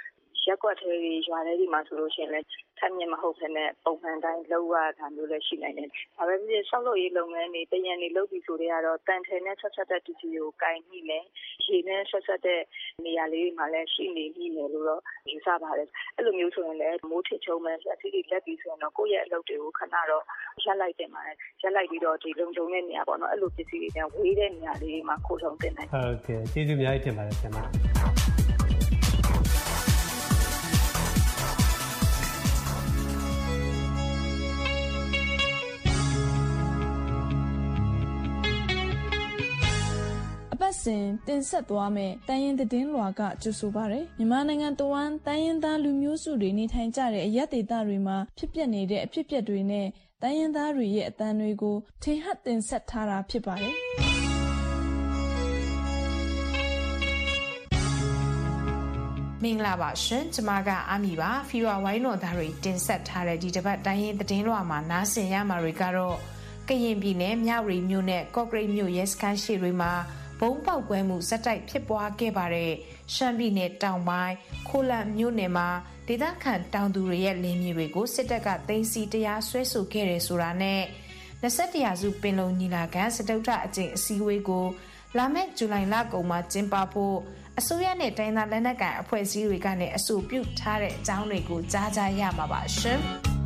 ရက်ကွက်ထဲတွေရွာထဲတွေမှာဆိုလို့ရှိရင်လည်းထပ်မြင်မဟုတ်ဘဲနဲ့ပုံမှန်တိုင်းလောက်ရတာမျိုးလည်းရှိနိုင်တယ်။ဒါပဲဖြစ်ဖြစ်ဆောက်လုပ်ရေးလုပ်ငန်းတွေတရံတွေလုပ်ပြီးဆိုတဲ့ကတော့တန်ထယ်နဲ့ဆက်ဆက်တဲ့တူစီကိုကင်မိမယ်။ရေနဲ့ဆက်ဆက်တဲ့နေရာလေးတွေမှာလည်းရှိနေပြီမယ်လို့တော့ယူဆပါတယ်။အဲ့လိုမျိုးဆိုရင်လည်းမိုးထစ်ချုံမဲ့အစီအစီလက်ပြီးဆိုရင်တော့ကိုယ့်ရဲ့အလုပ်တွေကိုခဏတော့ရက်လိုက်တင်ပါတယ်။ရက်လိုက်ပြီးတော့ဒီလုံခြုံတဲ့နေရာပေါ့နော်။အဲ့လိုပစ္စည်းတွေဝေးတဲ့နေရာလေးတွေမှာခိုးထုတ်တင်နိုင်။ဟုတ်ကဲ့ကျေးဇူးအများကြီးတင်ပါတယ်ဆရာမ။စဉ်တင်ဆက်သွားမယ်တိုင်းရင်းသတင်းလွှာကကြိုဆိုပါရယ်မြန်မာနိုင်ငံတဝန်းတိုင်းရင်းသားလူမျိုးစုတွေနေထိုင်ကြတဲ့အရပ်ဒေသတွေမှာဖြစ်ပျက်နေတဲ့အဖြစ်အပျက်တွေနဲ့တိုင်းရင်းသားတွေရဲ့အသံတွေကိုထင်ဟပ်တင်ဆက်ထားတာဖြစ်ပါတယ်မင်္ဂလာပါရှင်ကျမကအာမီပါဖီဝါဝိုင်းတော်သားတွေတင်ဆက်ထားတဲ့ဒီတစ်ပတ်တိုင်းရင်းသတင်းလွှာမှာနားဆင်ရမှာတွေကတော့ကရင်ပြည်နယ်မြဝတီမြို့နဲ့ကော့ကရိတ်မြို့ရဲစခန်းရှိတွေမှာဘုံပေါက်ကွဲမှုဇက်တိုက်ဖြစ်ပွားခဲ့ပါတယ်ရှမ်းပြည်နယ်တောင်ပိုင်းခိုလံမြို့နယ်မှာဒေသခံတောင်သူတွေရဲ့လင်းမြေတွေကိုစစ်တပ်ကသိမ်းဆည်းတရားစွဲဆိုခဲ့တယ်ဆိုတာနဲ့21ရာစုပင်လုံညီလာခံစတုတ္ထအကြိမ်အစည်းအဝေးကိုလာမယ့်ဇူလိုင်လကုန်မှာကျင်းပဖို့အစိုးရနဲ့တိုင်းသားလက်နက်ကိုင်အဖွဲ့အစည်းတွေကနေအဆိုပြုထားတဲ့အကြောင်းတွေကိုကြားကြရမှာပါရှင်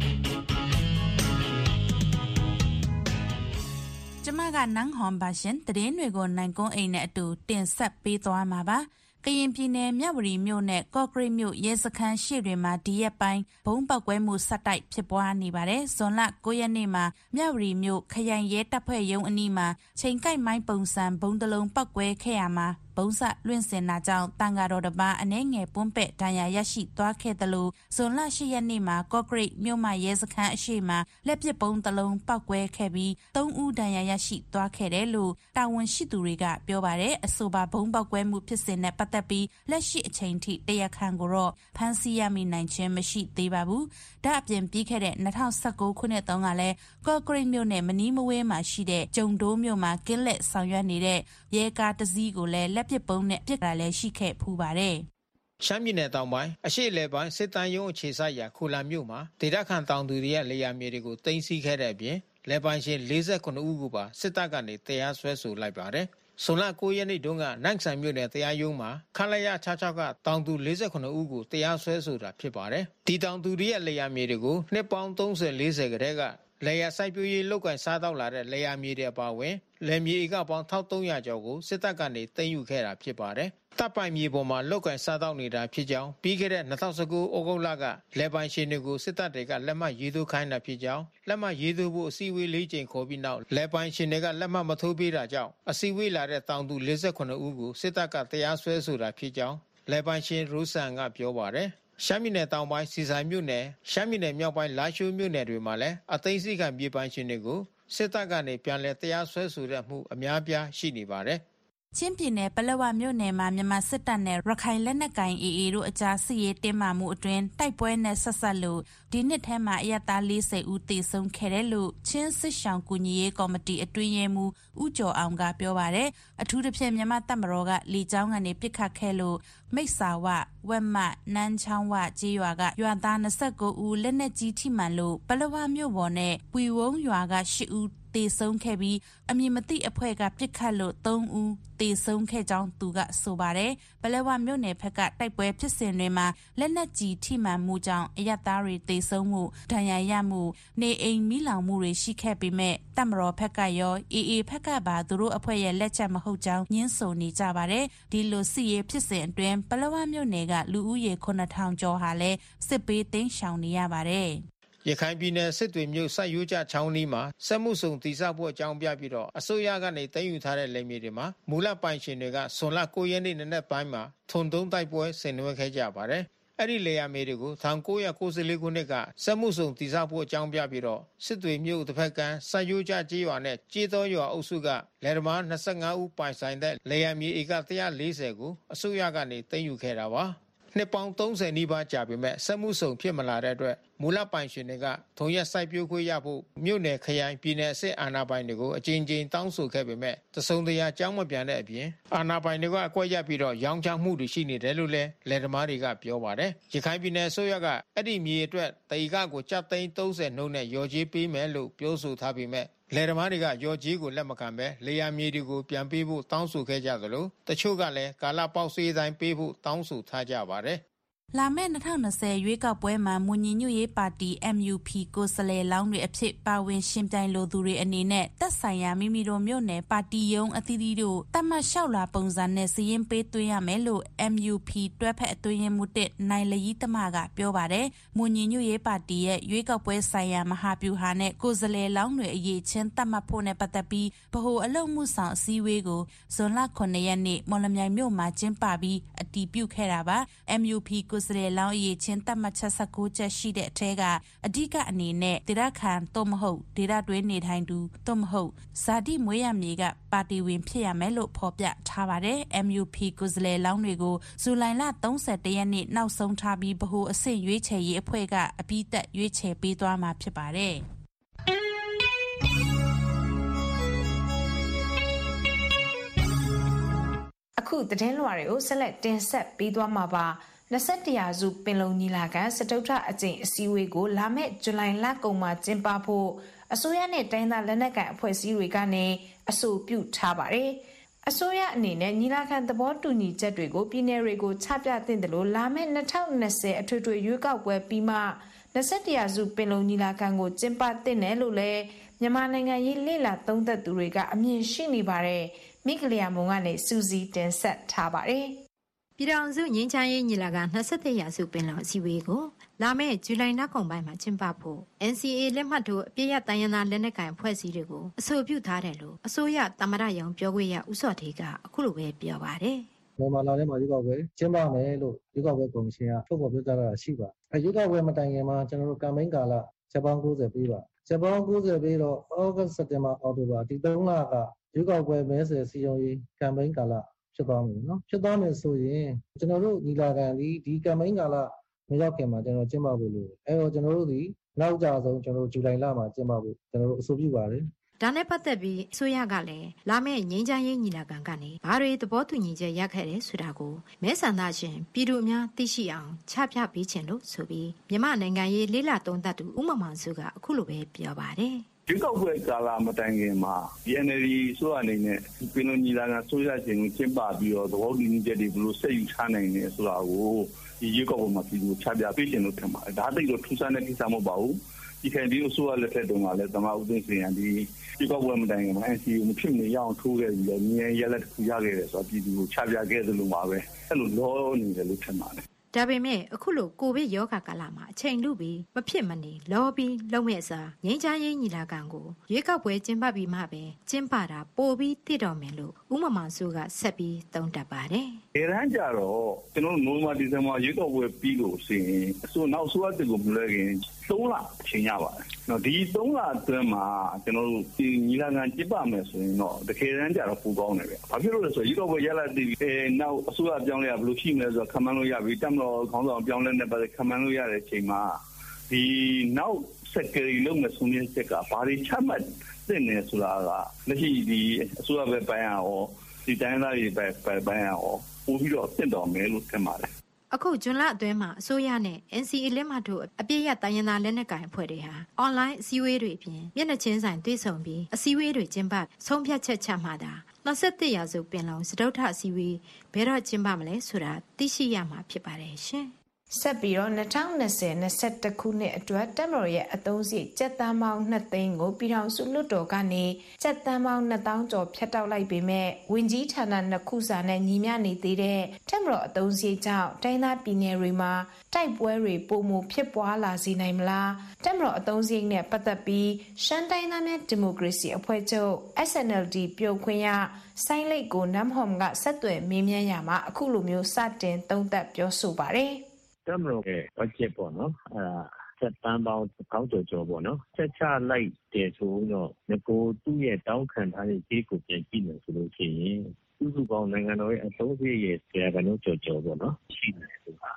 ကျမကနန်းဟွန်ပါရှင်တရင်တွေကိုနိုင်ကွန်းအိမ်နဲ့အတူတင်ဆက်ပေးသွားမှာပါကရင်ပြည်နယ်မြဝတီမြို့နဲ့ကော့ကရိတ်မြို့ရဲစခန်းရှိတွေမှာဒီရက်ပိုင်းဘုံပေါက်ကွဲမှုဆက်တိုက်ဖြစ်ပွားနေပါတယ်ဇွန်လ9ရက်နေ့မှာမြဝတီမြို့ခရိုင်ရဲတပ်ဖွဲ့ရုံးအနီးမှာချိန်ကိုက်မိုင်းပုံစံဘုံတလုံးပောက်ကွဲခဲ့ရမှာဘုံစလွင့်စင်တာကြောင့်တန်ဃာတော်တစ်ပါးအနှဲငယ်ပွန်းပဲ့ဒဏ်ရာရရှိသွားခဲ့တယ်လို့ဇွန်လ10ရက်နေ့မှာကော့ကရိတ်မြို့မှာရဲစခန်းအရှိမှာလက်ပစ်ဘုံတလုံးပောက်ကွဲခဲ့ပြီး3ဦးဒဏ်ရာရရှိသွားခဲ့တယ်လို့တာဝန်ရှိသူတွေကပြောပါတယ်အဆိုပါဘုံပောက်ကွဲမှုဖြစ်စဉ်နဲ့ပတ်သက်ပြီးလက်ရှိအချိန်ထိတရားခံကိုတော့ဖမ်းဆီးရမိနိုင်ခြင်းမရှိသေးပါဘူးဒါအပြင်ပြီးခဲ့တဲ့2019ခုနှစ်တုန်းကလည်းကော့ကရိတ်မြို့နယ်မနီးမဝဲမှာရှိတဲ့ကျုံတိုးမြို့မှာကင်းလက်ဆောင်ရွက်နေတဲ့ရဲကားတစ်စီးကိုလည်းလက်ပစ်ပုံးနဲ့ပြစ်တာလည်းရှိခဲ့ဖူးပါတယ်ရှမ်းပြည်နယ်တောင်ပိုင်းအရှေ့အလယ်ပိုင်းစစ်တမ်းရုံးအခြေစိုက်ရာခိုလံမြို့မှာဒေသခံတောင်သူတွေရဲ့လေယာဉ်မြေတွေကိုသိမ်းဆည်းခဲ့တဲ့အပြင်လယ်ပိုင်ရှင်49ဦးကိုပါစစ်တပ်ကနေတရားစွဲဆိုလိုက်ပါတယ်။ဇွန်လ9ရက်နေ့တုန်းကနန့်ဆန်မြို့နယ်တရားရုံးမှာခလရ66ကတောင်သူ49ဦးကိုတရားစွဲဆိုတာဖြစ်ပါတယ်။ဒီတောင်သူတွေရဲ့လေယာဉ်မြေတွေကိုနှစ်ပေါင်း30-40ခန့်ကလေယာစိုက်ပျိုးရေးလုပ်ကိုင်စားတောက်လာတဲ့လေယာမြေတွေအပါအဝင်လယ်မြေဧကပေါင်း1300ကျော်ကိုစစ်တပ်ကနေသိမ်းယူခဲ့တာဖြစ်ပါတယ်။တပ်ပိုင်မြေပေါ်မှာလုပ်ကိုင်စားတောက်နေတာဖြစ်ကြောင်းပြီးခဲ့တဲ့2019ဩဂုတ်လကလယ်ပိုင်ရှင်တွေကိုစစ်တပ်တွေကလက်မှတ်ရေးထိုးခိုင်းတာဖြစ်ကြောင်းလက်မှတ်ရေးထိုးဖို့အစည်းအဝေး၄ကြိမ်ခေါ်ပြီးနောက်လယ်ပိုင်ရှင်တွေကလက်မှတ်မထိုးပေးတာကြောင့်အစည်းအဝေးလာတဲ့တောင်သူ48ဦးကိုစစ်တပ်ကတရားစွဲဆိုတာဖြစ်ကြောင်းလယ်ပိုင်ရှင်ရိုးဆန်ကပြောပါတယ်။ရှမ်းပြည်နယ်တောင်ပိုင်းစီဆိုင်မြို့နယ်ရှမ်းပြည်နယ်မြောက်ပိုင်းလာရှိုးမြို့နယ်တွေမှာလည်းအသိမ်းစိခံမြေပိုင်ရှင်တွေကိုစစ်တပ်ကနေပြန်လည်တရားစွဲဆိုတဲ့မှုအများပြားရှိနေပါတယ်ချင်းပြည်နယ်ပလက်ဝမြို့နယ်မှာမြန်မာစစ်တပ်နဲ့ရခိုင်လက်နက်ကိုင် AA တို့အကြားစစ်ရေးတင်းမာမှုအတွင်းတိုက်ပွဲနဲ့ဆက်ဆက်လို့ဒီနှစ်ထဲမှာအရသား40ဦးသေဆုံးခဲ့တယ်လို့ချင်းစစ်ရှောင်ကူညီရေးကော်မတီအတွင်းရေးမှူးဦးကျော်အောင်ကပြောပါတယ်အထူးသဖြင့်မြန်မာတပ်မတော်ကလေကြောင်းကနေပစ်ခတ်ခဲ့လို့မိတ်ဆာဝဝက်မနန်းချောင်းဝကြေးရွာကရွာသား29ဦးလက်နက်ကြီးထိမှန်လို့ပလက်ဝမြို့ပေါ်နဲ့ပွီဝုံရွာက10ဦးသေဆုံးခဲ့ပြီးအမည်မသိအဖွဲ့ကပြစ်ခတ်လို့3ဦးသေဆုံးခဲ့ကြောင်းသူကဆိုပါတယ်ပလဲဝမြို့နယ်ဘက်ကတိုက်ပွဲဖြစ်စဉ်တွေမှာလက်နက်ကြီးထိမှန်မှုကြောင့်အရသားတွေသေဆုံးမှုဒဏ်ရာရမှုနေအိမ်မိလောင်မှုတွေရှိခဲ့ပေမဲ့တပ်မတော်ဘက်ကရော AA ဘက်ကပါသူတို့အဖွဲ့ရဲ့လက်ချက်မဟုတ်ကြောင်းညှင်းဆိုနေကြပါတယ်ဒီလိုစစ်ရေးဖြစ်စဉ်အတွင်းပလဲဝမြို့နယ်ကလူဦးရေ9000ကျော်ဟာလည်းစစ်ပေးသိမ်းရှောင်နေရပါတယ်ရခိုင်ပြည်နယ်စစ်တွေမြို့စိုက်ရိုးကျချောင်းနီးမှာစက်မှုစုံတည်ဆောက်ဖို့အကြောင်းပြပြီးတော့အစိုးရကနေတည်ယူထားတဲ့လယ်မြေတွေမှာမူလပိုင်ရှင်တွေကဇွန်လ9ရက်နေ့နေ့ပိုင်းမှာထုံတုံးတိုက်ပွဲဆင်နွှဲခဲ့ကြပါတယ်။အဲ့ဒီလယ်ယာမြေတွေကို1994ခုနှစ်ကစက်မှုစုံတည်ဆောက်ဖို့အကြောင်းပြပြီးတော့စစ်တွေမြို့တစ်ဖက်ကမ်းစိုက်ရိုးကျကြေးရွာနဲ့ကြေးတော်ရွာအုပ်စုကလယ်သမား25ဦးပိုင်ဆိုင်တဲ့လယ်ယာမြေဧက140ကိုအစိုးရကနေတည်ယူခဲ့တာပါ။နှစ်ပေါင်း30နီးပါးကြာပေမဲ့စက်မှုစုံဖြစ်မလာတဲ့အတွက်မူလပိုင်ရှင်တွေကထုံရက်စိုက်ပျိုးခွင့်ရဖို့မြို့နယ်ခရိုင်ပြည်နယ်အဆင့်အာဏာပိုင်တွေကိုအကြိမ်ကြိမ်တောင်းဆိုခဲ့ပေမဲ့တစုံတရာကြောင်းမပြန်တဲ့အပြင်အာဏာပိုင်တွေကအကွက်ရပြီးတော့ရောင်းချမှုတွေရှိနေတယ်လို့လည်းလယ်သမားတွေကပြောပါတယ်ရခိုင်ပြည်နယ်အစိုးရကအဲ့ဒီမြေအတွက်တည်ကကိုကျပ်သိန်း30နှုန်းနဲ့ရော်ကြေးပေးမယ်လို့ပြောဆိုထားပေမဲ့လယ်သမားတွေကရော်ကြေးကိုလက်မခံပဲလေယာမြေတွေကိုပြန်ပေးဖို့တောင်းဆိုခဲ့ကြသလိုတချို့ကလည်းကာလပေါက်ဈေးတိုင်းပေးဖို့တောင်းဆိုထားကြပါတယ်လာမယ့်2020ရွေးကောက်ပွဲမှာမွန်ညီညွတ်ရေးပါတီ MUP ကိုယ်စားလှယ်လောင်းတွေအဖြစ်ပါဝင်ရှင်ပြိုင်လိုသူတွေအနေနဲ့တက်ဆိုင်ရာမိမိတို့မြို့နယ်ပါတီရုံးအသီးသီးတို့တတ်မှတ်လျှောက်လာပုံစံနဲ့စည်ရင်းပေးသွင်းရမယ်လို့ MUP တွဲဖက်အတွင်းရေးမှူးနိုင်လကြီးတမကပြောပါတယ်။မွန်ညီညွတ်ရေးပါတီရဲ့ရွေးကောက်ပွဲဆိုင်ရာမဟာဗျူဟာနဲ့ကိုယ်စားလှယ်လောင်းတွေအရေးချင်းတတ်မှတ်ဖို့နဲ့ပတ်သက်ပြီးဗဟိုအလုပ်မှုဆောင်အစည်းအဝေးကိုဇွန်လ9ရက်နေ့မော်လမြိုင်မြို့မှာကျင်းပပြီးအတည်ပြုခဲ့တာပါ။ MUP ကိုယ်စားလှယ်လောင်းအရေးချင်းတတ်မှတ်ချက်19ချက်ရှိတဲ့အထက်ကအဓိကအနေနဲ့ဒေသခံတော့မဟုတ်ဒေသတွင်းနေထိုင်သူတော့မဟုတ်ဇာတိမွေးရမြေကပါတီဝင်ဖြစ်ရမယ်လို့ဖော်ပြထားပါတယ်။ MUP ကိုယ်စားလှယ်လောင်းတွေကိုဇူလိုင်လ31ရက်နေ့နောက်ဆုံးထားပြီးဗဟိုအဆင့်ရွေးချယ်ရေးအဖွဲ့ကအပြီးသက်ရွေးချယ်ပေးသွားမှာဖြစ်ပါတယ်။အခုသတင်းလွှာတွေကိုဆက်လက်တင်ဆက်ပေးသွားမှာပါ21ရာစုပင်လုံညီလာခံစတုတ္ထအကြိမ်အစည်းအဝေးကိုလာမယ့်ဇူလိုင်လကုန်မှာကျင်းပဖို့အစိုးရနဲ့တိုင်းသားလက်နက်ကိုင်အဖွဲ့အစည်းတွေကနေအဆိုပြုထားပါတယ်။အစိုးရအနေနဲ့ညီလာခံသဘောတူညီချက်တွေကိုပြည်내တွေကိုချပြသင့်တယ်လို့လာမယ့်2020အထွေထွေရွေးကောက်ပွဲပြီးမှ21ရာစုပင်လုံညီလာခံကိုကျင်းပသင့်တယ်လို့လည်းမြန်မာနိုင်ငံရေးလေ့လာသုံးသပ်သူတွေကအမြင်ရှိနေပါတယ်။မိကလျာမုံကနေစူးစီးတင်ဆက်ထားပါတယ်။ပြည်ထောင်စုငြိမ်းချမ်းရေးညီလာခံ27ရာစုပင်လုံအစည်းအဝေးကိုလာမယ့်ဇူလိုင်လကုန်ပိုင်းမှာကျင်းပဖို့ NCA လက်မှတ်ထိုးအပြည့်ရတိုင်းရင်းသားလက်နက်ကိုင်အဖွဲ့အစည်းတွေကိုအဆိုပြုထားတယ်လို့အစိုးရသမ္မတရုံးပြောခွင့်ရဦးစောထေးကအခုလိုပဲပြောပါတယ်။မြန်မာလာထဲမှာရွေးကောက်ပွဲကျင်းပမယ်လို့ရွေးကောက်ပွဲကော်မရှင်ကထုတ်ဖော်ပြောကြားတာရှိပါ။ရွေးကောက်ပွဲမတိုင်ခင်မှာကျွန်တော်တို့ကမ်ပိန်းကာလချက်ပေါင်း90ပေးပါ။ချက်ပေါင်း90ပေးတော့ဩဂတ်စက်တင်ဘာအောက်တိုဘာဒီ3လကရွေးကောက်ပွဲမဲဆွယ်စည်းရုံးရေးကမ်ပိန်းကာလဖြစ်သွားမယ်နော်ဖြစ်သွားမယ်ဆိုရင်ကျွန်တော်တို့ညီလာခံဒီကမ်ပိန်းကာလမရောက်ခင်မှာကျွန်တော်ကျင်းပဖို့လို့အဲတော့ကျွန်တော်တို့ဒီနောက်ကြဆုံးကျွန်တော်တို့ဇူလိုင်လမှာကျင်းပဖို့ကျွန်တော်တို့အဆိုပြုပါတယ်ဒါနဲ့ပတ်သက်ပြီးအစိုးရကလည်းလာမယ့်ငြိမ်းချမ်းရေးညီလာခံကနေဘာတွေသဘောတူညီချက်ရခဲ့တယ်ဆိုတာကိုမဲဆန္ဒရှင်ပြည်သူအများသိရှိအောင်ချပြပေးခြင်းလို့ဆိုပြီးမြန်မာနိုင်ငံရေးလေးလာသုံးသပ်သူဦးမောင်စုကအခုလိုပဲပြောပါတယ်ရွေးကောက်ပွဲကာလမတိုင်ခင်မှာ NLD ဆိုအနေနဲ့ပင်လုံညီလာခံဆိုရခြင်းကိုကျင်းပပြီးတော့သဘောတူညီချက်တွေဘယ်လိုဆက်ယူထားနိုင်လဲဆိုတာကိုဒီရွေးကောက်ပွဲမှာပြည်သူချပြပေးခြင်းလို့ထင်ပါတယ်ဒါသိတော့ထူးဆန်းတဲ့ကိစ္စမဟုတ်ပါဘူးဒီခင်ဒီအစိုးရလက်ထက်တုန်းကလည်းသမ္မတဦးသိန်းစိန်ကဒီရွေးကောက်ပွဲမတိုင်ခင်မှာ NCA မဖြစ်နေရအောင်ထိုးခဲ့ပြီးတော့မြန်ရက်လက်တစ်ခုရခဲ့တယ်ဆိုတော့ပြည်သူကိုချပြခဲ့သလိုပါပဲအဲ့လိုလောနေတယ်လို့ထင်ပါတယ်ဒါပေမဲ့အခုလိုကိုဗစ်ရောဂါကာလမှာအချိန်လူပြီးမဖြစ်မနေလောပြီးလုံးမဲ့စာငိမ့်ချမ်းရေးညီလာခံကိုရွေးကောက်ပွဲကျင်းပပြီးမှပဲကျင်းပတာပိုပြီးတည်တော်မယ်လို့ဦးမမောင်စုကဆက်ပြီးသုံးသပ်ပါတယ်။ဒီရန်ကြတော့ကျွန်တော်နိုဝင်ဘာဒီဇင်ဘာရွေးကောက်ပွဲပြီးလို့ဆိုရင်အစိုးနောက်ဆိုအတူကိုမလွဲခင်3လအချိန်ရပါတယ်။နော်ဒီ3လအတွင်းမှာကျွန်တော်တို့ဒီညီလာခံကျင်းပမယ်ဆိုရင်တော့တကယ်တမ်းကြတော့ပိုကောင်းတယ်ဗျ။ဘာဖြစ်လို့လဲဆိုတော့ရွေးကောက်ပွဲရလာတဲ့နောက်အစိုးရပြောင်းလဲရဘယ်လိုရှိမလဲဆိုတော့ခန့်မှန်းလို့ရပြီတမလို့ခေါင်းဆောင်ပြောင်းလဲတဲ့ပတ်ခန့်မှန်းလို့ရတဲ့အချိန်မှာဒီနောက်စက်ကရီလုံးမဲ့ဆုံးဖြတ်ချက်ကဘာတွေချမှတ်တဲ့နေဆိုတာကလက်ရှိဒီအစိုးရပဲပိုင်းအောင်ဒီတိုင်းသားတွေပိုင်းအောင်ပို့ပြီးတော့တင့်တော်မယ်လို့ထင်ပါတယ်အခုဇွန်လအတွင်းမှာအစိုးရနဲ့ NCA လက်မှတ်ထိုးအပြည့်ရတိုင်းရင်းသားလက်နက်ကိုင်အဖွဲ့တွေဟာအွန်လိုင်းအစည်းအဝေးတွေပြင်မျက်နှာချင်းဆိုင်တွေ့ဆုံပြီးအစည်းအဝေးတွေကျင်းပဆုံးဖြတ်ချက်ချမှတ်တာ21ရာစုပင်လုံစတုတ္ထအစည်းအဝေးဘယ်တော့ကျင်းပမလဲဆိုတာသိရှိရမှာဖြစ်ပါတယ်ရှင်ဆက်ပြီးတော့2020-21ခုနှစ်အတွက်တက်မတော်ရဲ့အသုံးစရိတ်ကျပ်သန်းပေါင်း2သိန်းကိုပြည်ထောင်စုလွှတ်တော်ကနေကျပ်သန်းပေါင်း2000ကျော်ဖြတ်တောက်လိုက်ပေမဲ့ဝင်ကြီးဌာန2ခုစာနဲ့ညီမျှနေသေးတဲ့တက်မတော်အသုံးစရိတ်ကြောင့်တိုင်းသားပြည်နယ်တွေမှာတိုက်ပွဲတွေပုံမှုဖြစ်ပွားလာစေနိုင်မလားတက်မတော်အသုံးစရိတ်နဲ့ပတ်သက်ပြီးရှမ်းတိုင်းသားများဒီမိုကရေစီအဖွဲ့ချုပ် SNLD ပြောခွင့်ရဆိုင်းလိတ်ကိုနမ်ဟွမ်ကဆက်သွယ်မေးမြန်းရမှာအခုလိုမျိုးစတင်သုံးသပ်ပြောဆိုပါတယ်တက်မလို့ရဲ့ဘတ်ဂျက်ပေါ့နော်ဆက်တန်းပေါင်း1000ကျော်ပေါ့နော်ဆက်ချလိုက်တယ်ဆိုတော့ငကိုသူ့ရဲ့တောင်းခံထားတဲ့ဈေးကိုပြန်ကြည့်မယ်ဆိုလို့ရှိရင်စုစုပေါင်းနိုင်ငံတော်ရဲ့အသုံးစရိတ်ရဲ့ဆရာကလုံးကျော်ပေါ့နော်ရှိတယ်ဆိုတာ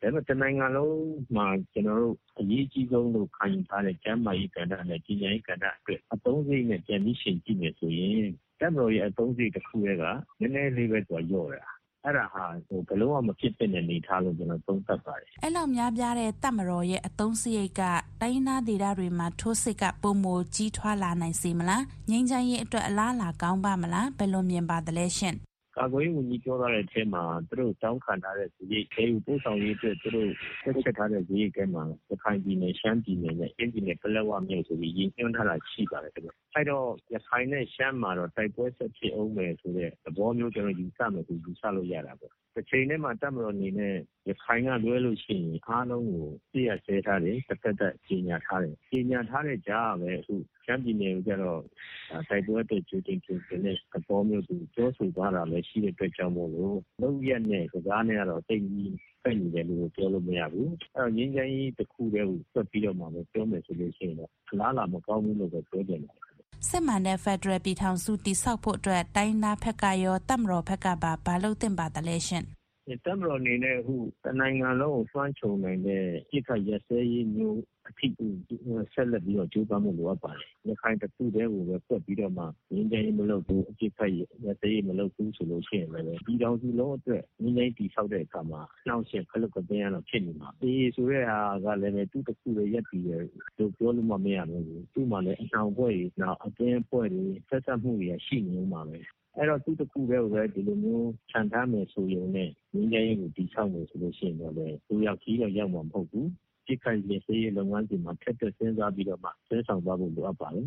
ဒါပေမဲ့တနိုင်ငံလုံးမှာကျွန်တော်တို့အရေးကြီးဆုံးလို့ခံယူထားတဲ့ကျန်းမာရေးကဏ္ဍနဲ့ကြီးညာရေးကဏ္ဍအတွက်အသုံးစရိတ်နဲ့ပြန်ပြီးရှင်းကြည့်မယ်ဆိုရင်တပ်မတော်ရဲ့အသုံးစရိတ်တစ်ခုတည်းကနည်းနည်းလေးပဲသူကလျော့တာအဲ့ဒါဟာဘယ်လုံးဝမဖြစ်တဲ့နေထားလို့ကျွန်တော်သုံးသပ်ပါတယ်အဲ့လောက်များပြားတဲ့တပ်မတော်ရဲ့အသုံးစရိတ်ကတိုင်းနာဒေသတွေမှာထိုးစစ်ကပုံမကြီးထွားလာနိုင်စေမလားငြိမ်းချမ်းရေးအတွက်အလားအလာကောင်းပါမလားဘယ်လိုမြင်ပါသလဲရှင်ကာကွယ်ရေးဝန်ကြီးပြောထားတဲ့အထဲမှာသူတို့တောင်းခံထားတဲ့ဈေးခဲယူပို့ဆောင်ရေးအတွက်သူတို့ဆက်ချက်ထားတဲ့ဈေးကဲမှာရခိုင်ပြည်နယ်ရှမ်းပြည်နယ်နဲ့အင်းပြည်နယ်ပလက်ဝမြို့ဆိုပြီးရင်းနှီးထားတာရှိပါတယ်ခင်ဗျ။အဲ့တော့ရခိုင်နဲ့ရှမ်းမှာတော့တိုက်ပွဲဆက်ဖြစ်အောင်မယ်ဆိုတဲ့သဘောမျိုးကျွန်တော်ယူဆမယ်ဆိုယူဆလို့ရတာပေါ့။တစ်ချိန်တည်းမှာတပ်မတော်အနေနဲ့ရခိုင်ကလွဲလို့ရှိရင်အားလုံးကိုပြည့်ရဆဲထားတယ်တစ်သက်သက်ကြီးညာထားတယ်။ကြီးညာထားတဲ့ကြားပဲအခုရှမ်းပြည်နယ်ကိုကျတော့တိုက်ပွဲအတွက်ကြိုတင်ပြင်ဆင်တဲ့သဘောမျိုးသူပြောဆိုသွားတာလည်းရှိတဲ့အတွက်ကြောင့်မို့လို့လုံရက်နဲ့စကားနဲ့ကတော့တိတ်ကြီးပဲ့နေတယ်လို့ပြောလို့မရဘူးအဲ့တော့ငင်းချမ်းကြီးတစ်ခုတည်းကိုဆက်ပြီးတော့မှပဲပြောမယ်ဆိုလို့ရှိရင်တော့အလားအလာမကောင်းဘူးလို့ပဲပြောကြတယ်စစ်မှန်တဲ့ Federal ပြည်ထောင်စုတည်ဆောက်ဖို့အတွက်တိုင်းနာဖက်ကရောတပ်မတော်ဖက်ကပါဘာလို့တင်ပါတလဲရှင်တပ်မတော်အနေနဲ့အခုနိုင်ငံလုံးကိုစွမ်းချုံနိုင်တဲ့ပြစ်ခတ်ရစဲရေးမျိုးအထီးဆက်လက်ပြီးတော့ကြိုးပမ်းမှုလိုအပ်ပါတယ်။ရခိုင်တစ်ခုတည်းကိုပဲဖွက်ပြီးတော့မှငင်းတိုင်းမလုပ်ဘူးအပြစ်ခတ်ရစဲရေးမလုပ်ဘူးဆိုလို့ရှိရင်လည်းဒီတောင်စုလုံးအတွက်ငင်းတိုင်းတည်ဆောက်တဲ့အခါမှာနှောင့်ယှက်ခလုတ်ကပင်းရတော့ဖြစ်နေမှာ။ဒီဆိုတဲ့ဟာကလည်းသူ့တစ်ခုတည်းရက်ပြီးတယ်လို့ပြောလို့မရဘူး။သူ့မှာလည်းအနှောင်ပွဲတွေနောက်အကျဉ်းပွဲတွေဆက်ဆက်မှုတွေရှိနေမှာပဲ။အဲ့တော့သူတစ်ခုတည်းကိုပဲဒီလိုမျိုးခြံထားမယ်ဆိုရင်လည်းငင်းတိုင်းကိုတည်ဆောက်မယ်ဆိုလို့ရှိရင်တော့လေသူရောက်ကြီးတော့ရောက်မှာမဟုတ်ဘူး။ဒီခိုင်ရေးစေးလုပ်ငန်းစဉ်မှာထက်တဲ့စဉ်းစားပြီးတော့မှဆွဲဆောင်သွားဖို့လိုအပ်ပါတယ်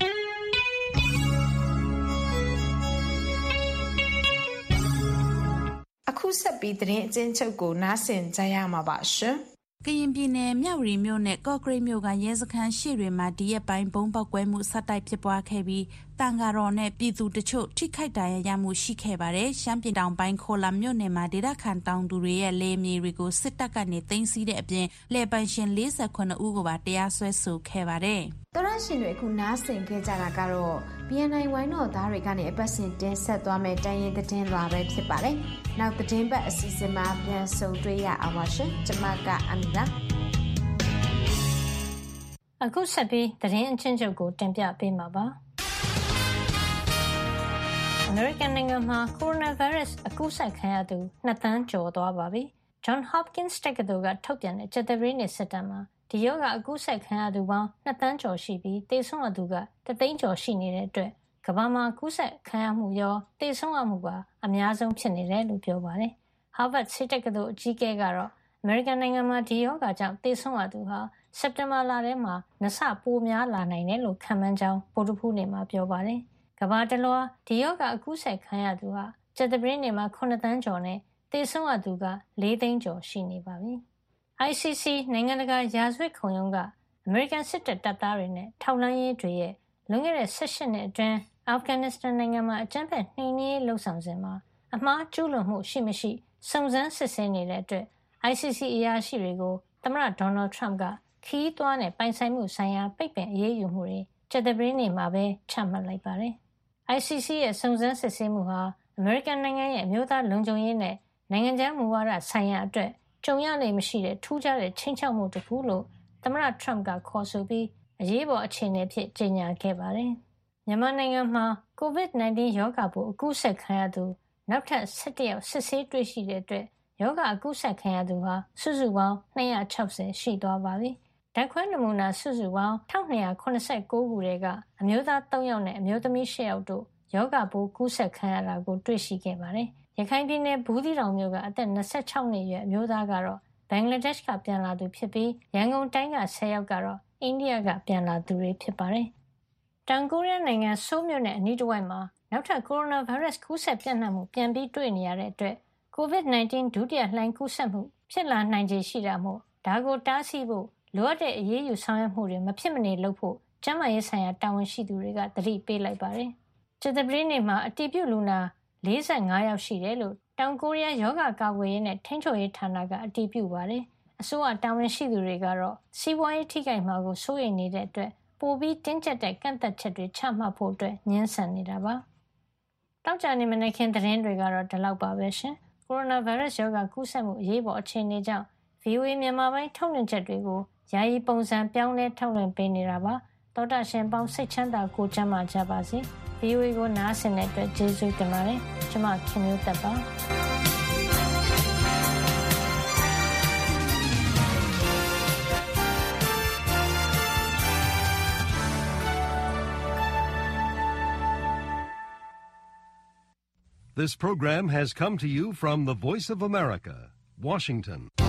အခုဆက်ပြီးသတင်းအကျဉ်းချုပ်ကိုနားဆင်ကြရမှာပါရှင်ကရင်ပြည်နယ်မြဝတီမြို့နဲ့ကော့ကရိတ်မြို့ကရဲစခန်းရှိတွေမှာဒီရက်ပိုင်းဘုံပေါက်ကွဲမှုဆက်တိုက်ဖြစ်ပွားခဲ့ပြီးတန်ဃာတော်နဲ့ပြည်သူတချို့ထိခိုက်ဒဏ်ရာရမှုရှိခဲ့ပါတယ်။ရှမ်းပြည်တောင်ပိုင်းခိုလာမြို့နယ်မှာဒေသခံတောင်သူတွေရဲ့လေမြေတွေကိုစစ်တပ်ကနေသိမ်းဆည်းတဲ့အပြင်လယ်ပိုင်ရှင်48ဦးကိုပါတရားစွဲဆိုခဲ့ပါတယ်။တော်ရရှင်တွေအခုနားဆင်ခဲ့ကြတာကတော့ BNI ဝိုင်းတော်သားတွေကနေအပတ်စဉ်တင်ဆက်သွားမယ့်တိုင်းရင်းသတင်းလွှာပဲဖြစ်ပါတယ်။နောက်သတင်းပတ်အစီအစဉ်မှာပြန်ဆုံတွေ့ရအောင်ပါရှင်။ကျွန်မကအမီပါ။အခုဆက်ပြီးသတင်းအချင်းချုပ်ကိုတင်ပြပေးမှာပါ။အမေရိကန်နိုင်ငံမှာကိုရိုနာဗိုင်းရပ်စ်အကူးစက်ခံရသူ2 သန်းကျော်သွားပါပြီ။ John Hopkins တက္ကသိုလ်ကထုတ်ပြန်တဲ့ကြာသပတေးနေ့စစ်တမ်းမှာဒီရောဂါအကူးစက်ခံရသူပေါင်း2 သန်းကျော်ရှိပြီးသေဆုံးရသူက1 သိန်းကျော်ရှိနေတဲ့အတွက်ကမ္ဘာမှာကူးစက်ခံရမှုရောသေဆုံးရမှုပါအများဆုံးဖြစ်နေတယ်လို့ပြောပါတယ်။ Harvard ဆေးတက္ကသိုလ်အကြီးအကဲကတော့အမေရိကန်နိုင်ငံမှာဒီရောဂါကြောင့်သေဆုံးရသူဟာစက်တင်ဘာလထဲမှာ2 ဆပိုများလာနိုင်တယ်လို့ခန့်မှန်းကြောင်းဗုဒ္ဓဟူးနေ့မှာပြောပါတယ်။ကမ္ဘာတလွှားဒီရောဂါအကူးစက်ခံရသူဟာကြာသပတေးနေ့မှာ9 သန်းကျော်နဲ့သေဆုံးရသူက4 သိန်းကျော်ရှိနေပါပြီ။ ICC နိုင်ငံတကာရာဇဝတ်ခုံရုံးကအမေရိကန်စစ်တပ်သားတွေနဲ့ထောက်လှမ်းရေးတွေရဲ့လွန်ခဲ့တဲ့18နှစ်အတွင်းအာဖဂန်နစ္စတန်နိုင်ငံမှာအကြမ်းဖက်နှိမ်နင်းရေးလှုံ့ဆော်စဉ်မှာအမှားကျူးလွန်မှုရှိမရှိစုံစမ်းစစ်ဆေးနေတဲ့အတွက် ICC အရာရှိတွေကိုသမ္မတဒေါ်နယ်ထရမ့်ကခီးသွွားနဲ့ပိုင်ဆိုင်မှုဆိုင်ရာပိတ်ပင်အရေးယူမှုတွေကြာသပတေးနေ့မှာပဲချမှတ်လိုက်ပါတယ်။ ICC ရဲ့စုံစမ်းစစ်ဆေးမှုဟာအမေရိကန်နိုင်ငံရဲ့အမျိုးသားလုံခြုံရေးနဲ့နိုင်ငံခြားမူဝါဒဆိုင်ရာအတွက်ကြုံရနိုင်မရှိတဲ့ထူးခြားတဲ့ချိန်ချောက်မှုတစ်ခုလို့သမ္မတထရမ့်ကခေါ်ဆိုပြီးအရေးပေါ်အခြေအနေဖြစ်ကြေညာခဲ့ပါတယ်။မြန်မာနိုင်ငံမှာ COVID-19 ရောဂါပိုးအကူးစက်ခံရသူနောက်ထပ်17 ယောက်စစ်ဆေးတွေ့ရှိတဲ့အတွက်ရောဂါအကူးစက်ခံရသူဟာစုစုပေါင်း260ရှိသွားပါပြီ။ဓာတ်ခွဲနမူနာစုစုပေါင်း1289ခုထဲကအမျိုးသား3ယောက်နဲ့အမျိုးသမီး10ယောက်တို့ရောဂါပိုးကူးစက်ခံရတာကိုတွေ့ရှိခဲ့ပါတယ်။ရခိုင်ပြည်နယ်ဘူးသီးတောင်မြို့ကအသက်26နှစ်အရွယ်အမျိုးသားကတော့ဘင်္ဂလားဒေ့ရှ်ကပြန်လာသူဖြစ်ပြီးရန်ကုန်တိုင်းက10ယောက်ကတော့အိန္ဒိယကပြန်လာသူတွေဖြစ်ပါတယ်။တောင်ကိုရီးယားနိုင်ငံဆိုးမြို့နယ်အနီးတစ်ဝိုက်မှာနောက်ထပ်ကိုရိုနာဗိုင်းရပ်စ်ကူးစက်ပြန့်နှံ့မှုပြန်ပြီးတွေ့နေရတဲ့အတွက် COVID-19 ဒုတိယလှိုင်းကူးစက်မှုဖြစ်လာနိုင်ခြေရှိတာမို့ဒါကိုတားဆီးဖို့လိုအပ်တဲ့အရေးယူဆောင်ရွက်မှုတွေမဖြစ်မနေလုပ်ဖို့ကျန်းမာရေးဆိုင်ရာတာဝန်ရှိသူတွေကသတိပေးလိုက်ပါတယ်။ကြာသပတေးနေ့မှာအတည်ပြုလူနာ45ယောက်ရှိတယ်လို့တောင်ကိုရီးယားရောဂါကာကွယ်ရေးနဲ့ထိန်းချုပ်ရေးဌာနကအတည်ပြုပါတယ်။အစိုးရတာဝန်ရှိသူတွေကတော့စီးပွားရေးထိခိုက်မှာကိုစိုးရိမ်နေတဲ့အတွက်ပိုပြီးတင်းကျပ်တဲ့ကန့်သတ်ချက်တွေချမှတ်ဖို့အတွက်ညှင်းဆန်နေတာပါ။တောက်ကြနေမနေ့ခင်သတင်းတွေကတော့ဒီလောက်ပါပဲရှင်။ကိုရိုနာဗိုင်းရပ်စ်ရောဂါကူးစက်မှုအရေးပေါ်အခြေအနေကြောင့် VOA မြန်မာပိုင်းထုတ်လွှင့်ချက်တွေကိုယာယီပုံစံပြောင်းလဲထုတ်လွှင့်ပေးနေတာပါသောတာရှင်ပေါင်းစိတ်ချမ်းသာကိုကျမ်းမာကြပါစေ VOA ကိုနားဆင်တဲ့အတွက်ကျေးဇူးတင်ပါတယ်ကျွန်မခင်မျိုးသက်ပါ This program has come to you from the Voice of America, Washington.